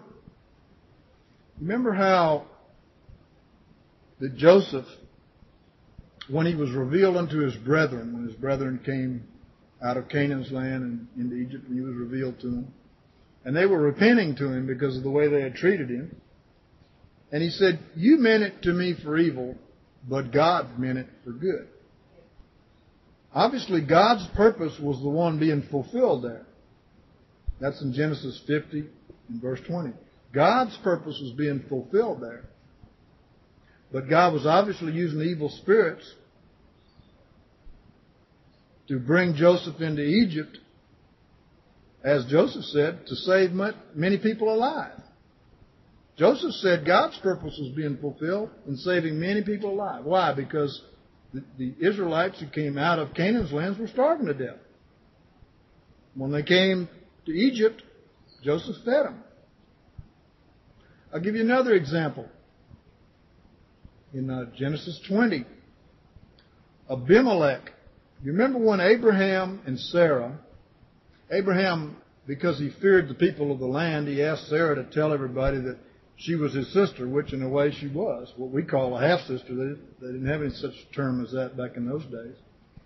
how that Joseph, when he was revealed unto his brethren, when his brethren came out of Canaan's land and into Egypt, and he was revealed to them, and they were repenting to him because of the way they had treated him, and he said, you meant it to me for evil, but God meant it for good. Obviously, God's purpose was the one being fulfilled there. That's in Genesis 50 and verse 20. God's purpose was being fulfilled there. But God was obviously using evil spirits to bring Joseph into Egypt, as Joseph said, to save many people alive. Joseph said God's purpose was being fulfilled in saving many people alive. Why? Because the Israelites who came out of Canaan's lands were starving to death. When they came to Egypt, Joseph fed them. I'll give you another example. In Genesis 20, Abimelech. You remember when Abraham and Sarah, Abraham, because he feared the people of the land, he asked Sarah to tell everybody that she was his sister, which in a way she was, what we call a half-sister. They didn't have any such term as that back in those days.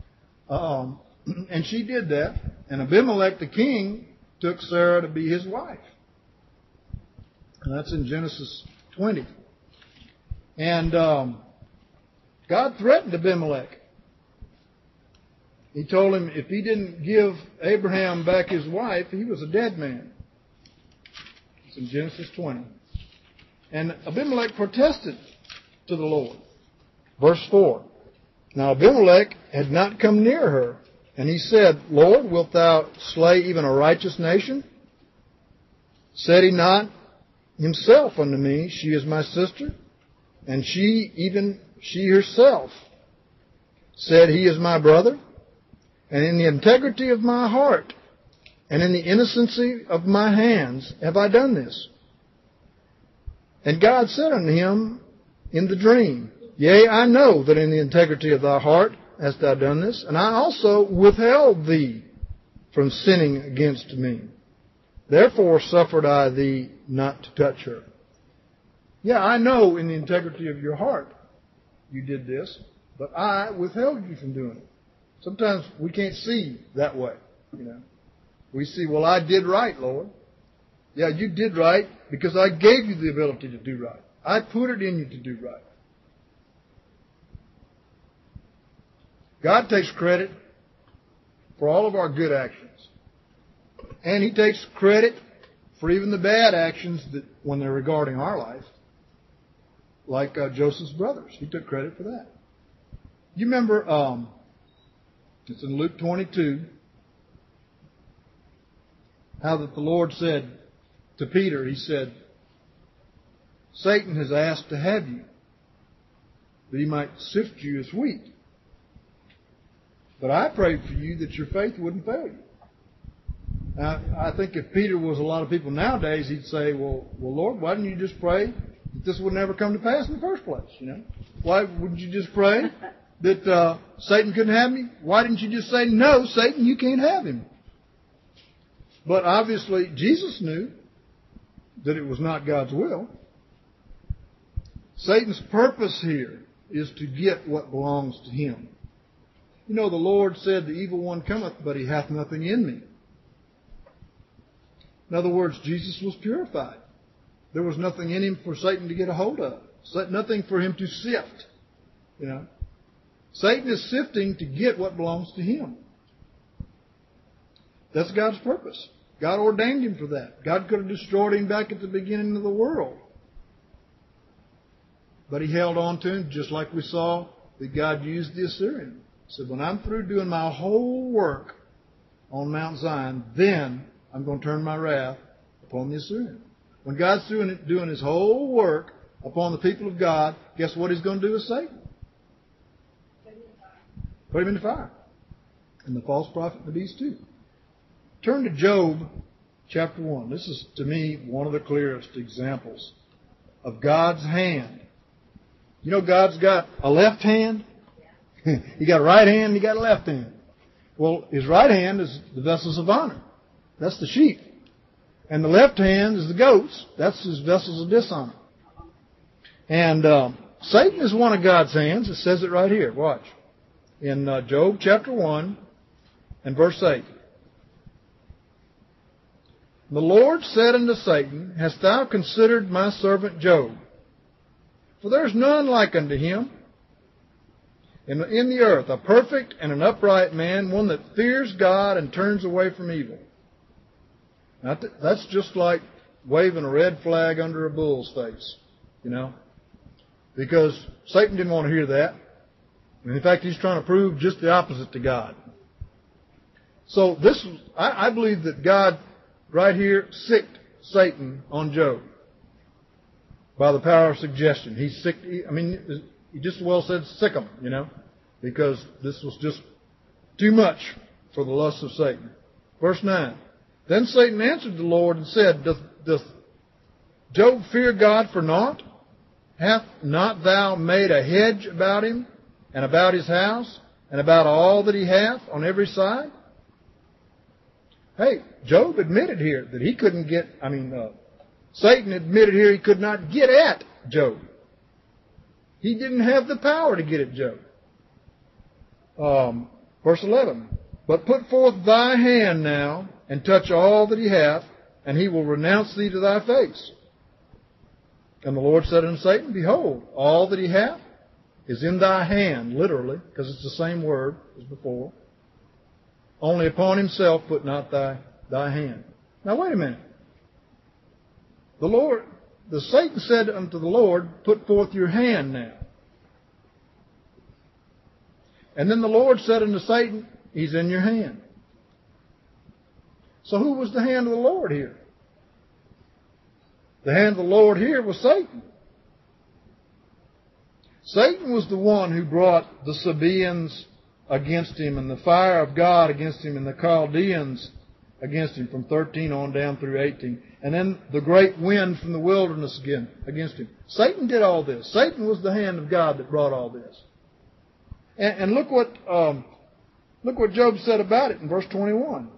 And she did that. And Abimelech, the king, took Sarah to be his wife. And that's in Genesis 20. And God threatened Abimelech. He told him if he didn't give Abraham back his wife, he was a dead man. It's in Genesis 20. And Abimelech protested to the Lord. Verse 4. Now Abimelech had not come near her. And he said, Lord, wilt thou slay even a righteous nation? Said he not himself unto me, she is my sister? And she herself said, he is my brother. And in the integrity of my heart and in the innocency of my hands have I done this. And God said unto him in the dream, yea, I know that in the integrity of thy heart hast thou done this, and I also withheld thee from sinning against me. Therefore suffered I thee not to touch her. Yeah, I know in the integrity of your heart you did this, but I withheld you from doing it. Sometimes we can't see that way, you know. We see, well, I did right, Lord. Yeah, you did right because I gave you the ability to do right. I put it in you to do right. God takes credit for all of our good actions. And He takes credit for even the bad actions that when they're regarding our life. Like Joseph's brothers. He took credit for that. You remember, it's in Luke 22, how that the Lord said to Peter, He said, Satan has asked to have you, that he might sift you as wheat. But I prayed for you that your faith wouldn't fail you. Now, I think if Peter was a lot of people nowadays, he'd say, well, Lord, why didn't you just pray that this would never come to pass in the first place? You know, why wouldn't you just pray that Satan couldn't have me? Why didn't you just say, no, Satan, you can't have him? But obviously, Jesus knew that it was not God's will. Satan's purpose here is to get what belongs to him. You know, the Lord said, the evil one cometh, but he hath nothing in me. In other words, Jesus was purified. There was nothing in him for Satan to get a hold of. Nothing for him to sift. You know, Satan is sifting to get what belongs to him. That's God's purpose. God ordained him for that. God could have destroyed him back at the beginning of the world. But he held on to him, just like we saw that God used the Assyrian. He said, when I'm through doing my whole work on Mount Zion, then I'm going to turn my wrath upon the Assyrian. When God's through doing his whole work upon the people of God, guess what he's going to do with Satan? Put him in the fire. And the false prophet and the beast too. Turn to Job chapter 1. This is, to me, one of the clearest examples of God's hand. You know, God's got a left hand. He got a right hand and he got a left hand. Well, his right hand is the vessels of honor. That's the sheep. And the left hand is the goats. That's his vessels of dishonor. And Satan is one of God's hands. It says it right here. Watch. In Job chapter 1 and verse 8. The Lord said unto Satan, hast thou considered my servant Job? For there is none like unto him in the earth, a perfect and an upright man, one that fears God and turns away from evil. Now, that's just like waving a red flag under a bull's face, you know, because Satan didn't want to hear that. And in fact, he's trying to prove just the opposite to God. So I believe that God right here sicked Satan on Job by the power of suggestion. He just as well said sick him, you know, because this was just too much for the lust of Satan. Verse 9. Then Satan answered the Lord and said, Doth Job fear God for naught? Hath not thou made a hedge about him, and about his house, and about all that he hath on every side? Hey, Job admitted here that he couldn't Satan admitted here he could not get at Job. He didn't have the power to get at Job. Verse 11. But put forth thy hand now, and touch all that he hath, and he will renounce thee to thy face. And the Lord said unto Satan, behold, all that he hath is in thy hand, literally, because it's the same word as before. Only upon himself put not thy hand. Now wait a minute. The Satan said unto the Lord, put forth your hand now. And then the Lord said unto Satan, he's in your hand. So who was the hand of the Lord here? The hand of the Lord here was Satan. Satan was the one who brought the Sabaeans against him, and the fire of God against him, and the Chaldeans against him, from 13 on down through 18. And then the great wind from the wilderness again against him. Satan did all this. Satan was the hand of God that brought all this. And look what Job said about it in verse 21.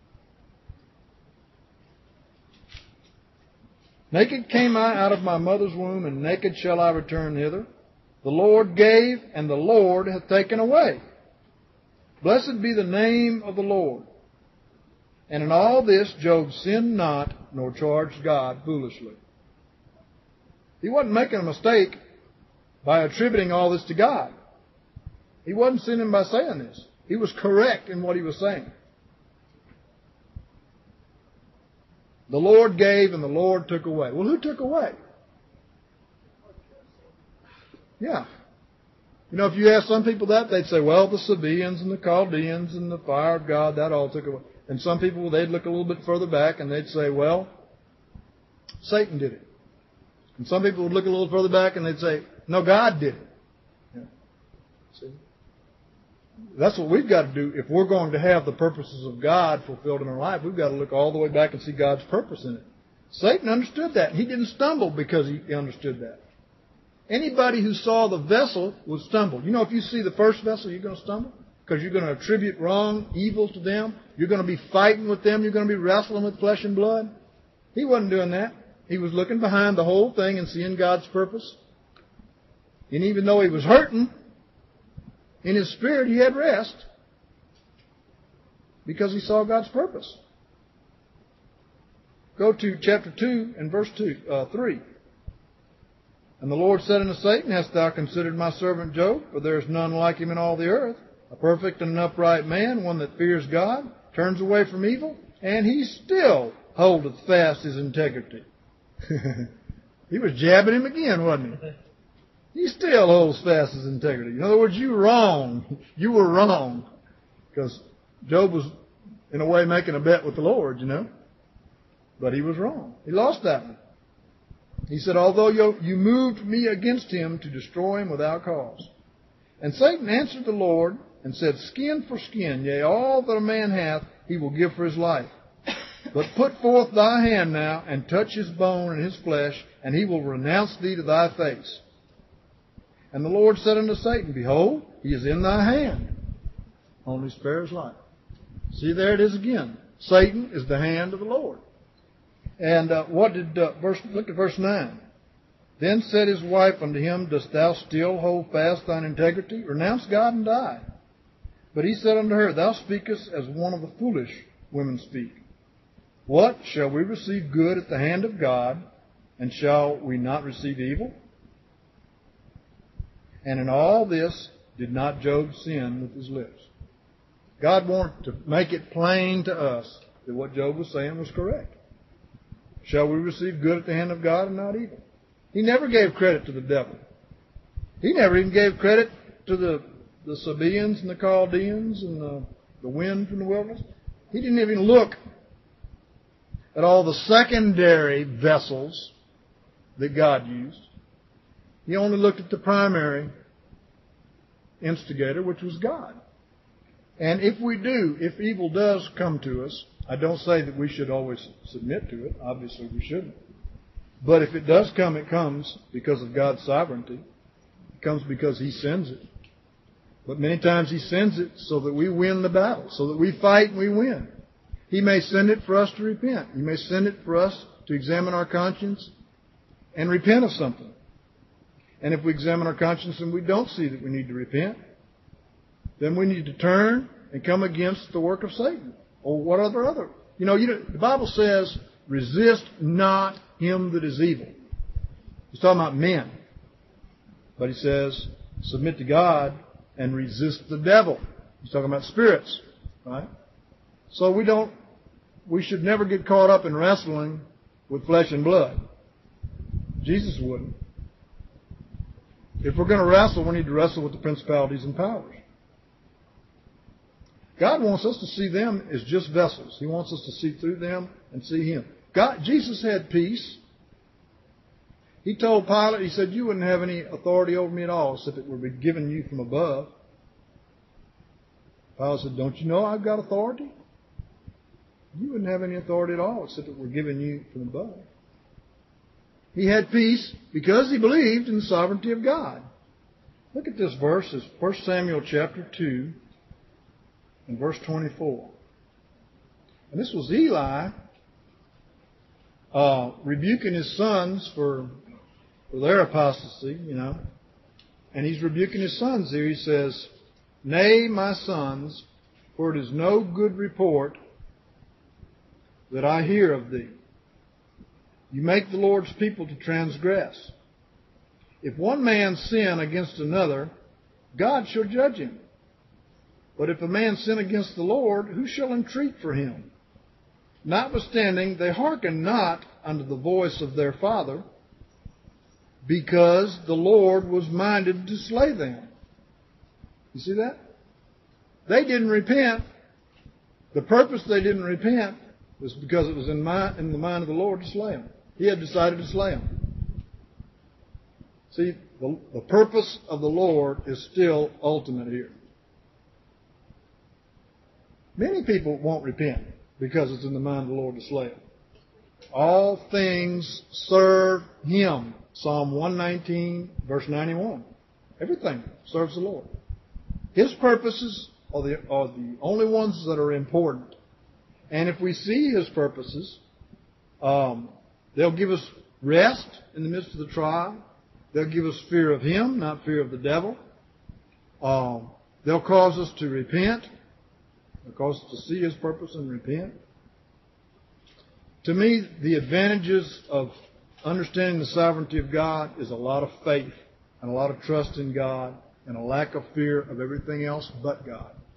Naked came I out of my mother's womb, and naked shall I return hither. The Lord gave, and the Lord hath taken away. Blessed be the name of the Lord. And in all this Job sinned not, nor charged God foolishly. He wasn't making a mistake by attributing all this to God. He wasn't sinning by saying this. He was correct in what he was saying. The Lord gave and the Lord took away. Well, who took away? Yeah. You know, if you ask some people that, they'd say, well, the Sabaeans and the Chaldeans and the fire of God, that all took away. And some people, they'd look a little bit further back and they'd say, well, Satan did it. And some people would look a little further back and they'd say, no, God did it. Yeah. See? That's what we've got to do. If we're going to have the purposes of God fulfilled in our life, we've got to look all the way back and see God's purpose in it. Satan understood that. He didn't stumble because he understood that. Anybody who saw the vessel would stumble. You know, if you see the first vessel, you're going to stumble because you're going to attribute wrong, evil to them. You're going to be fighting with them. You're going to be wrestling with flesh and blood. He wasn't doing that. He was looking behind the whole thing and seeing God's purpose. And even though he was hurting, in his spirit he had rest because he saw God's purpose. Go to chapter 2 and verse 3. And the Lord said unto Satan, Hast thou considered my servant Job? For there is none like him in all the earth, a perfect and an upright man, one that fears God, turns away from evil, and he still holdeth fast his integrity. He was jabbing him again, wasn't he? He still holds fast his integrity. In other words, you were wrong. You were wrong. Because Job was, in a way, making a bet with the Lord, you know. But he was wrong. He lost that one. He said, Although you moved me against him to destroy him without cause. And Satan answered the Lord and said, Skin for skin, yea, all that a man hath, he will give for his life. But put forth thy hand now, and touch his bone and his flesh, and he will renounce thee to thy face. And the Lord said unto Satan, Behold, he is in thy hand, only spare his life. See, there it is again. Satan is the hand of the Lord. And look at verse 9. Then said his wife unto him, Dost thou still hold fast thine integrity? Renounce God and die. But he said unto her, Thou speakest as one of the foolish women speak. What? Shall we receive good at the hand of God, and shall we not receive evil? And in all this did not Job sin with his lips. God wanted to make it plain to us that what Job was saying was correct. Shall we receive good at the hand of God and not evil? He never gave credit to the devil. He never even gave credit to the Sabaeans and the Chaldeans and the wind from the wilderness. He didn't even look at all the secondary vessels that God used. He only looked at the primary instigator, which was God. And if evil does come to us, I don't say that we should always submit to it. Obviously, we shouldn't. But if it does come, it comes because of God's sovereignty. It comes because He sends it. But many times He sends it so that we win the battle, so that we fight and we win. He may send it for us to repent. He may send it for us to examine our conscience and repent of something. And if we examine our conscience and we don't see that we need to repent, then we need to turn and come against the work of Satan. Or what other. The Bible says, resist not him that is evil. He's talking about men. But he says, submit to God and resist the devil. He's talking about spirits. Right? So we should never get caught up in wrestling with flesh and blood. Jesus wouldn't. If we're going to wrestle, we need to wrestle with the principalities and powers. God wants us to see them as just vessels. He wants us to see through them and see Him. Jesus had peace. He told Pilate, He said, you wouldn't have any authority over me at all except it were given you from above. Pilate said, don't you know I've got authority? You wouldn't have any authority at all except it were given you from above. He had peace because he believed in the sovereignty of God. Look at this verse. It's 1 Samuel chapter 2 and verse 24. And this was Eli rebuking his sons for their apostasy, And he's rebuking his sons here. He says, Nay, my sons, for it is no good report that I hear of thee. You make the Lord's people to transgress. If one man sin against another, God shall judge him. But if a man sin against the Lord, who shall entreat for him? Notwithstanding, they hearken not unto the voice of their father, because the Lord was minded to slay them. You see that? They didn't repent. The purpose they didn't repent was because it was in the mind of the Lord to slay them. He had decided to slay them. See, the purpose of the Lord is still ultimate here. Many people won't repent because it's in the mind of the Lord to slay them. All things serve Him. Psalm 119, verse 91. Everything serves the Lord. His purposes are the only ones that are important. And if we see His purposes, they'll give us rest in the midst of the trial. They'll give us fear of Him, not fear of the devil. They'll cause us to repent. They'll cause us to see His purpose and repent. To me, the advantages of understanding the sovereignty of God is a lot of faith and a lot of trust in God and a lack of fear of everything else but God.